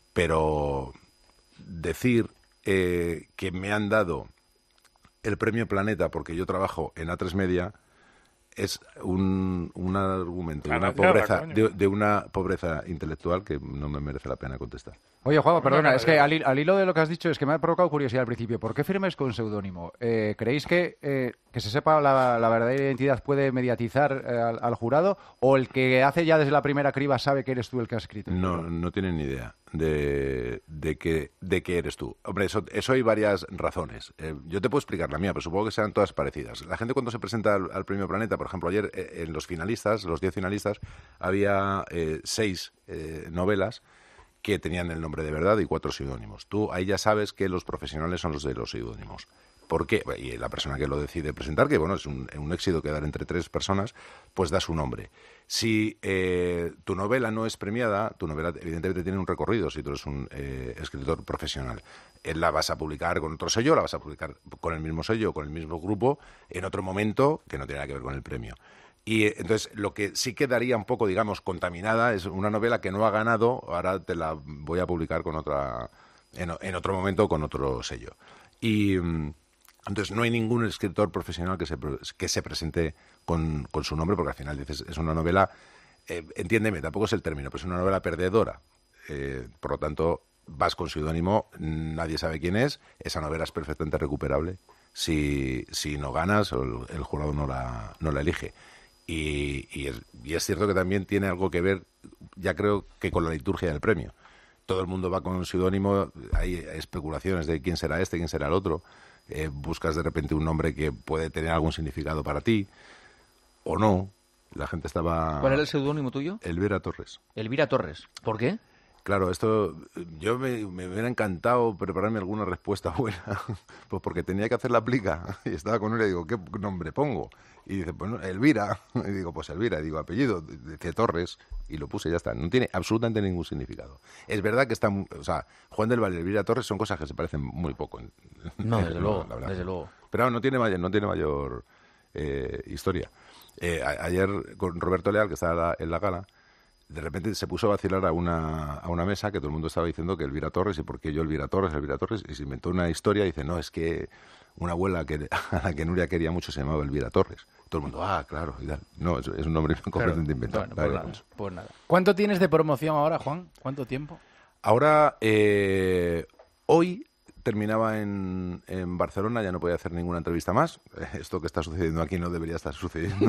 Pero decir eh, que me han dado el premio Planeta porque yo trabajo en A tres Media es un, un argumento de una, pobreza, de, de una pobreza intelectual que no me merece la pena contestar. Oye, Juanma, perdona, es que al, al hilo de lo que has dicho es que me ha provocado curiosidad al principio. ¿Por qué firmes con seudónimo? Eh, ¿Creéis que eh, que se sepa la, la verdadera identidad puede mediatizar eh, al, al jurado? ¿O el que hace ya desde la primera criba sabe que eres tú el que has escrito? No, no tienen ni idea de, de, que, de que eres tú. Hombre, eso, eso hay varias razones. Eh, yo te puedo explicar la mía, pero supongo que serán todas parecidas. La gente cuando se presenta al, al Premio Planeta, por ejemplo, ayer eh, en los finalistas, los diez finalistas, había eh, seis eh, novelas que tenían el nombre de verdad y cuatro seudónimos. Tú ahí ya sabes que los profesionales son los de los seudónimos. ¿Por qué? Y la persona que lo decide presentar, que bueno, es un, un éxito quedar entre tres personas, pues da su nombre. Si eh, tu novela no es premiada, tu novela evidentemente tiene un recorrido, si tú eres un eh, escritor profesional. Eh, la vas a publicar con otro sello, la vas a publicar con el mismo sello, con el mismo grupo, en otro momento que no tiene nada que ver con el premio. Y entonces lo que sí quedaría un poco, digamos, contaminada es una novela que no ha ganado, ahora te la voy a publicar con otra, en, en otro momento con otro sello. Y entonces no hay ningún escritor profesional que se, que se presente con, con su nombre, porque al final dices, es una novela, eh, entiéndeme, tampoco es el término, pero es una novela perdedora. Eh, por lo tanto, vas con seudónimo, nadie sabe quién es, esa novela es perfectamente recuperable si, si no ganas o el, el jurado no la, no la elige. Y, y, es, y es cierto que también tiene algo que ver, ya creo que con la liturgia del premio. Todo el mundo va con un seudónimo, hay especulaciones de quién será este, quién será el otro. Eh, buscas de repente un nombre que puede tener algún significado para ti, o no. La gente estaba... ¿Cuál era el seudónimo tuyo? Elvira Torres. Elvira Torres. ¿Por qué? Claro, esto, yo me, me hubiera encantado prepararme alguna respuesta buena, pues porque tenía que hacer la plica, y estaba con él y digo, ¿qué nombre pongo? Y dice, pues no, Elvira, y digo, pues Elvira, y digo, apellido, dice Torres, y lo puse y ya está, no tiene absolutamente ningún significado. Es verdad que está, o sea, Juan del Valle y Elvira Torres son cosas que se parecen muy poco. En, no, desde no, luego, la verdad. desde luego. Pero no, no tiene mayor, no tiene mayor eh, historia. Eh, a, ayer con Roberto Leal, que estaba en la gala, de repente se puso a vacilar a una, a una mesa que todo el mundo estaba diciendo que Elvira Torres, y por qué yo Elvira Torres, Elvira Torres, y se inventó una historia y dice, no, es que una abuela que, a la que Nuria quería mucho se llamaba Elvira Torres. Todo el mundo, ah, claro, y tal. No, es, es un nombre completamente inventado. Bueno, pues, nada, pues nada. ¿Cuánto tienes de promoción ahora, Juan? ¿Cuánto tiempo? Ahora, eh, hoy terminaba en, en Barcelona, ya no podía hacer ninguna entrevista más. Esto que está sucediendo aquí no debería estar sucediendo.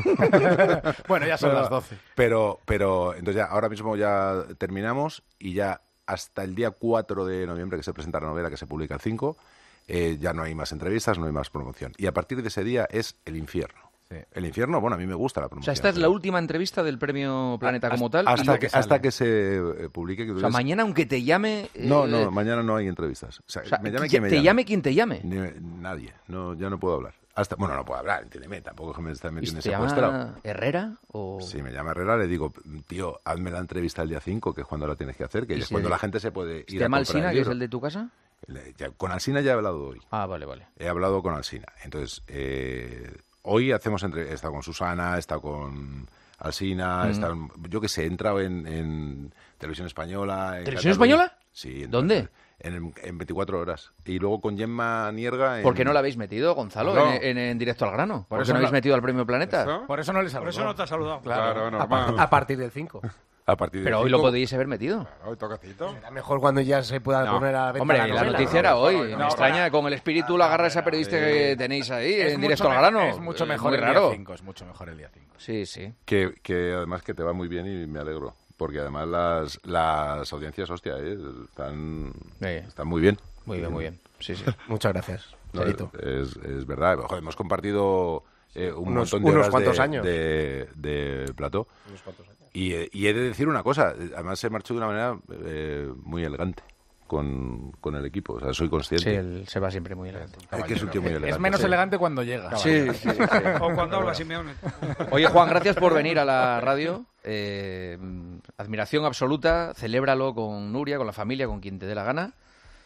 Bueno, ya son pero, las doce. Pero, pero entonces ya, ahora mismo ya terminamos y ya hasta el día cuatro de noviembre, que se presenta la novela, que se publica el cinco, eh, ya no hay más entrevistas, no hay más promoción. Y a partir de ese día es el infierno. Sí. El infierno, bueno, a mí me gusta la promoción. O sea, esta es la última entrevista del Premio Planeta como tal. Hasta, que, que hasta que se eh, publique. Que o sea, mañana aunque te llame... Eh... No, no, mañana no hay entrevistas. O sea, o sea me llame quien quien me te llame. llame quien te llame. Ni, nadie, no, ya no puedo hablar. Hasta, bueno, no puedo hablar, entiéndeme, tampoco que me está metiendo en ese puesto. ¿Te llama Herrera? O... Si me llama Herrera, le digo, tío, hazme la entrevista el día cinco, que es cuando la tienes que hacer, que es cuando la gente se puede ir ¿Te a llama comprar Alsina, el que es el de tu casa? Le, ya, con Alsina ya he hablado hoy. Ah, vale, vale. He hablado con Alsina. Entonces, eh, hoy hacemos entre, he estado con Susana, he estado con Alsina, mm. he estado, yo qué sé, he entrado en, en Televisión Española. En ¿Televisión Cataluña. Española? Sí. En, ¿Dónde? En, en veinticuatro horas. Y luego con Gemma Nierga... En... ¿Por qué no la habéis metido, Gonzalo, no. en, en, en Directo al Grano? ¿Por, ¿Por qué no habéis la... metido al Premio Planeta? ¿Eso? Por eso no les Por eso no te ha saludado. Claro, claro a, a partir del cinco. A partir Pero hoy cinco... lo podéis haber metido. Claro, hoy tocacito. Será mejor cuando ya se pueda no. poner a la venta. Hombre, la, la novela, noticia ¿no? era hoy. No, Me no, extraña no, con el espíritu la garra esa periodista sí. que tenéis ahí es en Directo al me, Grano. Es mucho mejor es el raro. día cinco. Es mucho mejor el día cinco. Sí, sí. Que, que además que te va muy bien y me alegro. Porque además las, las audiencias, hostia, ¿eh? están, sí. están muy bien. Muy bien, muy bien. Sí, sí. Muchas gracias. No, es, es verdad. Joder, hemos compartido eh, un unos, montón de unos horas cuantos de, años. de, de plató. Unos cuantos años. Y, y he de decir una cosa. Además se marchó de una manera eh, muy elegante con, con el equipo. O sea, soy consciente. Sí, él se va siempre muy elegante. Es que es un tío muy elegante. Es menos sí. elegante cuando llega. Sí, sí, sí. O cuando habla Simeone. Oye, Juan, gracias por venir a la radio. Eh, admiración absoluta. Celébralo con Nuria, con la familia, con quien te dé la gana.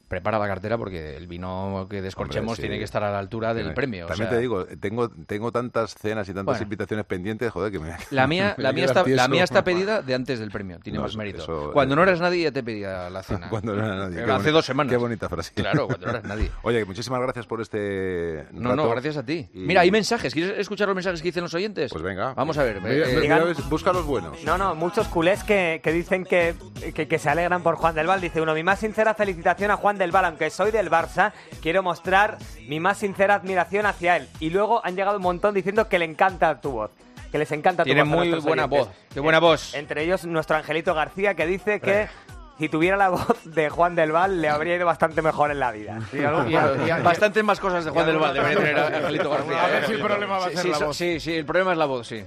prepara la cartera porque el vino que descorchemos Hombre, sí. tiene que estar a la altura del Tiene- premio. o También sea, te digo, tengo, tengo tantas cenas y tantas Bueno. invitaciones pendientes, joder, que me... La mía, me la mía, está, divertí la eso. mía está pedida de antes del premio, tiene No, más eso- mérito. eso- Cuando no eras nadie ya te pedía la cena. Cuando no era nadie. Eh, Qué Hace boni- dos semanas. Qué bonita frase. Claro, cuando no eras nadie. Oye, muchísimas gracias por este No, no, rato. gracias a ti. Y- Mira, hay mensajes. ¿Quieres escuchar los mensajes que dicen los oyentes? Pues venga. Vamos a ver. Mira, eh, mira, mira, busca los buenos. No, no, muchos culés que, que dicen que, que, que se alegran por Juan del Val. Dice uno, mi más sincera felicitación a Juan del Val, aunque soy del Barça, quiero mostrar mi más sincera admiración hacia él. Y luego han llegado un montón diciendo que le encanta tu voz. Que les encanta tu Tiene voz. a muy nuestros buena oyentes. voz. Qué buena voz. Entre ellos nuestro Angelito García, que dice que si tuviera la voz de Juan del Val le habría ido bastante mejor en la vida. Y algo- y- y- y- Bastantes más cosas de Juan del Val debería tener Angelito García. A ver si el problema va a Sí, ser sí, la so- voz. Sí, sí, el problema es la voz, sí.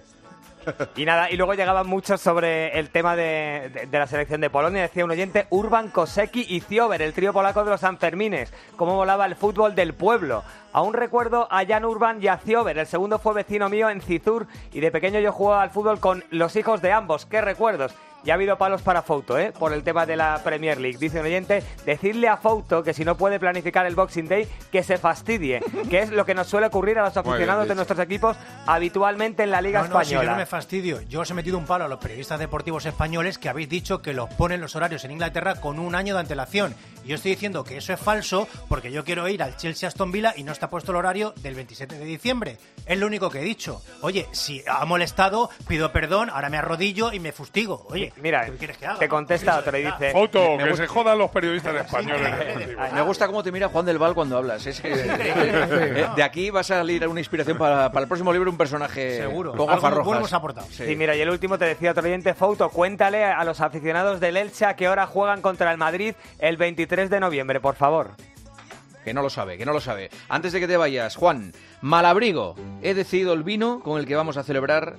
Y nada, y luego llegaban muchos sobre el tema de, de- de la selección de Polonia. Decía un oyente, Urban, Kosecki y Ziober, el trío polaco de los Sanfermines. Cómo volaba el fútbol del pueblo. Aún recuerdo a Jan Urban y a Ziober. El segundo fue vecino mío en Cizur y de pequeño yo jugaba al fútbol con los hijos de ambos. ¡Qué recuerdos! Ya ha habido palos para Fouto, ¿eh? Por el tema de la Premier League. Dice un oyente, decirle a Fouto que si no puede planificar el Boxing Day, que se fastidie. Que es lo que nos suele ocurrir a los aficionados de dicho. nuestros equipos habitualmente en la Liga No, no, si yo Española. no me fastidio. Yo os he metido un palo a los periodistas deportivos españoles que habéis dicho que los ponen los horarios en Inglaterra con un año de antelación. Y yo estoy diciendo que eso es falso porque yo quiero ir al Chelsea-Aston Villa y no está puesto el horario del veintisiete de diciembre. Es lo único que he dicho. Oye, si ha molestado, pido perdón, ahora me arrodillo y me fustigo. Oye, mira, ¿qué quieres que haga? te contesta otro y dice... Foto, Me que gusta- se jodan los periodistas españoles. Me gusta cómo te mira Juan del Val cuando hablas. Es que eh, de aquí va a salir una inspiración para, para el próximo libro, un personaje Seguro. con Algo gafas bueno rojas. hemos aportado. Sí. mira, y el último te decía otro oyente, Fouto, cuéntale a los aficionados del Elche a qué hora juegan contra el Madrid el veintitrés de noviembre, por favor. Que no lo sabe, que no lo sabe. Antes de que te vayas, Juan, Malabrigo. He decidido el vino con el que vamos a celebrar...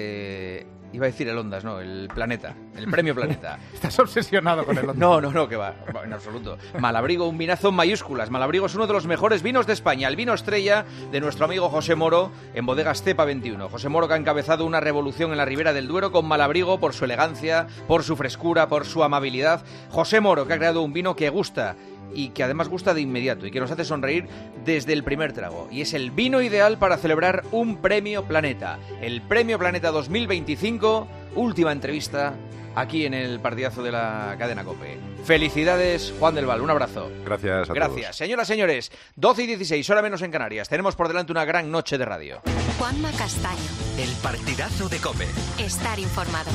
Eh, iba a decir el Ondas, no, el Planeta. El premio Planeta. Estás obsesionado con el Ondas. No, no, no, que va. En absoluto. Malabrigo, un vinazo en mayúsculas. Malabrigo es uno de los mejores vinos de España. El vino estrella de nuestro amigo José Moro en Bodegas Cepa veintiuno. José Moro que ha encabezado una revolución en la Ribera del Duero con Malabrigo por su elegancia, por su frescura, por su amabilidad. José Moro que ha creado un vino que gusta y que además gusta de inmediato y que nos hace sonreír desde el primer trago. Y es el vino ideal para celebrar un Premio Planeta. El Premio Planeta dos mil veinticinco, última entrevista aquí en el partidazo de la cadena COPE. Felicidades, Juan del Val, un abrazo. Gracias a Gracias. todos. Señoras, señores, doce y dieciséis, hora menos en Canarias. Tenemos por delante una gran noche de radio. Juanma Castaño. El partidazo de COPE. Estar informado.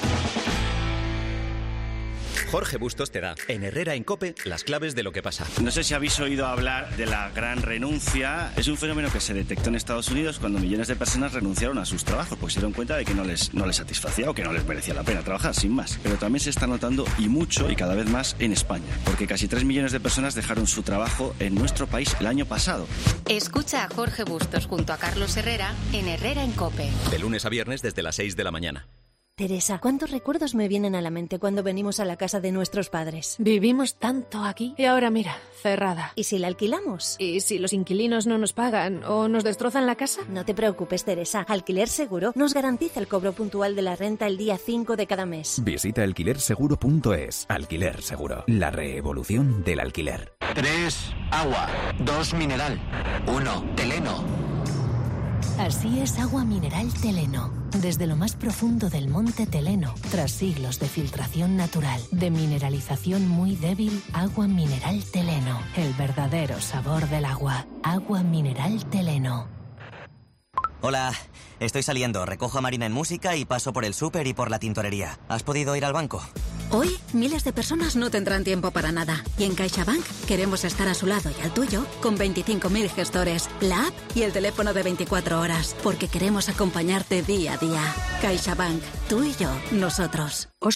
Jorge Bustos te da, en Herrera en COPE, las claves de lo que pasa. No sé si habéis oído hablar de la gran renuncia. Es un fenómeno que se detectó en Estados Unidos cuando millones de personas renunciaron a sus trabajos porque se dieron cuenta de que no les, no les satisfacía o que no les merecía la pena trabajar, sin más. Pero también se está notando, y mucho, y cada vez más, en España, porque casi tres millones de personas dejaron su trabajo en nuestro país el año pasado. Escucha a Jorge Bustos junto a Carlos Herrera en Herrera en COPE. De lunes a viernes desde las seis de la mañana. Teresa, ¿cuántos recuerdos me vienen a la mente cuando venimos a la casa de nuestros padres? Vivimos tanto aquí y ahora mira, cerrada. ¿Y si la alquilamos? ¿Y si los inquilinos no nos pagan o nos destrozan la casa? No te preocupes, Teresa. Alquiler Seguro nos garantiza el cobro puntual de la renta el día cinco de cada mes. Visita alquiler seguro punto es. Alquiler Seguro, la revolución del alquiler. tres. Agua. dos. Mineral. uno. Teleno. Así es agua mineral Teleno, desde lo más profundo del monte Teleno, tras siglos de filtración natural, de mineralización muy débil, agua mineral Teleno, el verdadero sabor del agua, agua mineral Teleno. Hola, estoy saliendo, recojo a Marina en música y paso por el súper y por la tintorería. ¿Has podido ir al banco? Hoy, miles de personas no tendrán tiempo para nada. Y en CaixaBank queremos estar a su lado y al tuyo con veinticinco mil gestores, la app y el teléfono de veinticuatro horas. Porque queremos acompañarte día a día. CaixaBank, tú y yo, nosotros.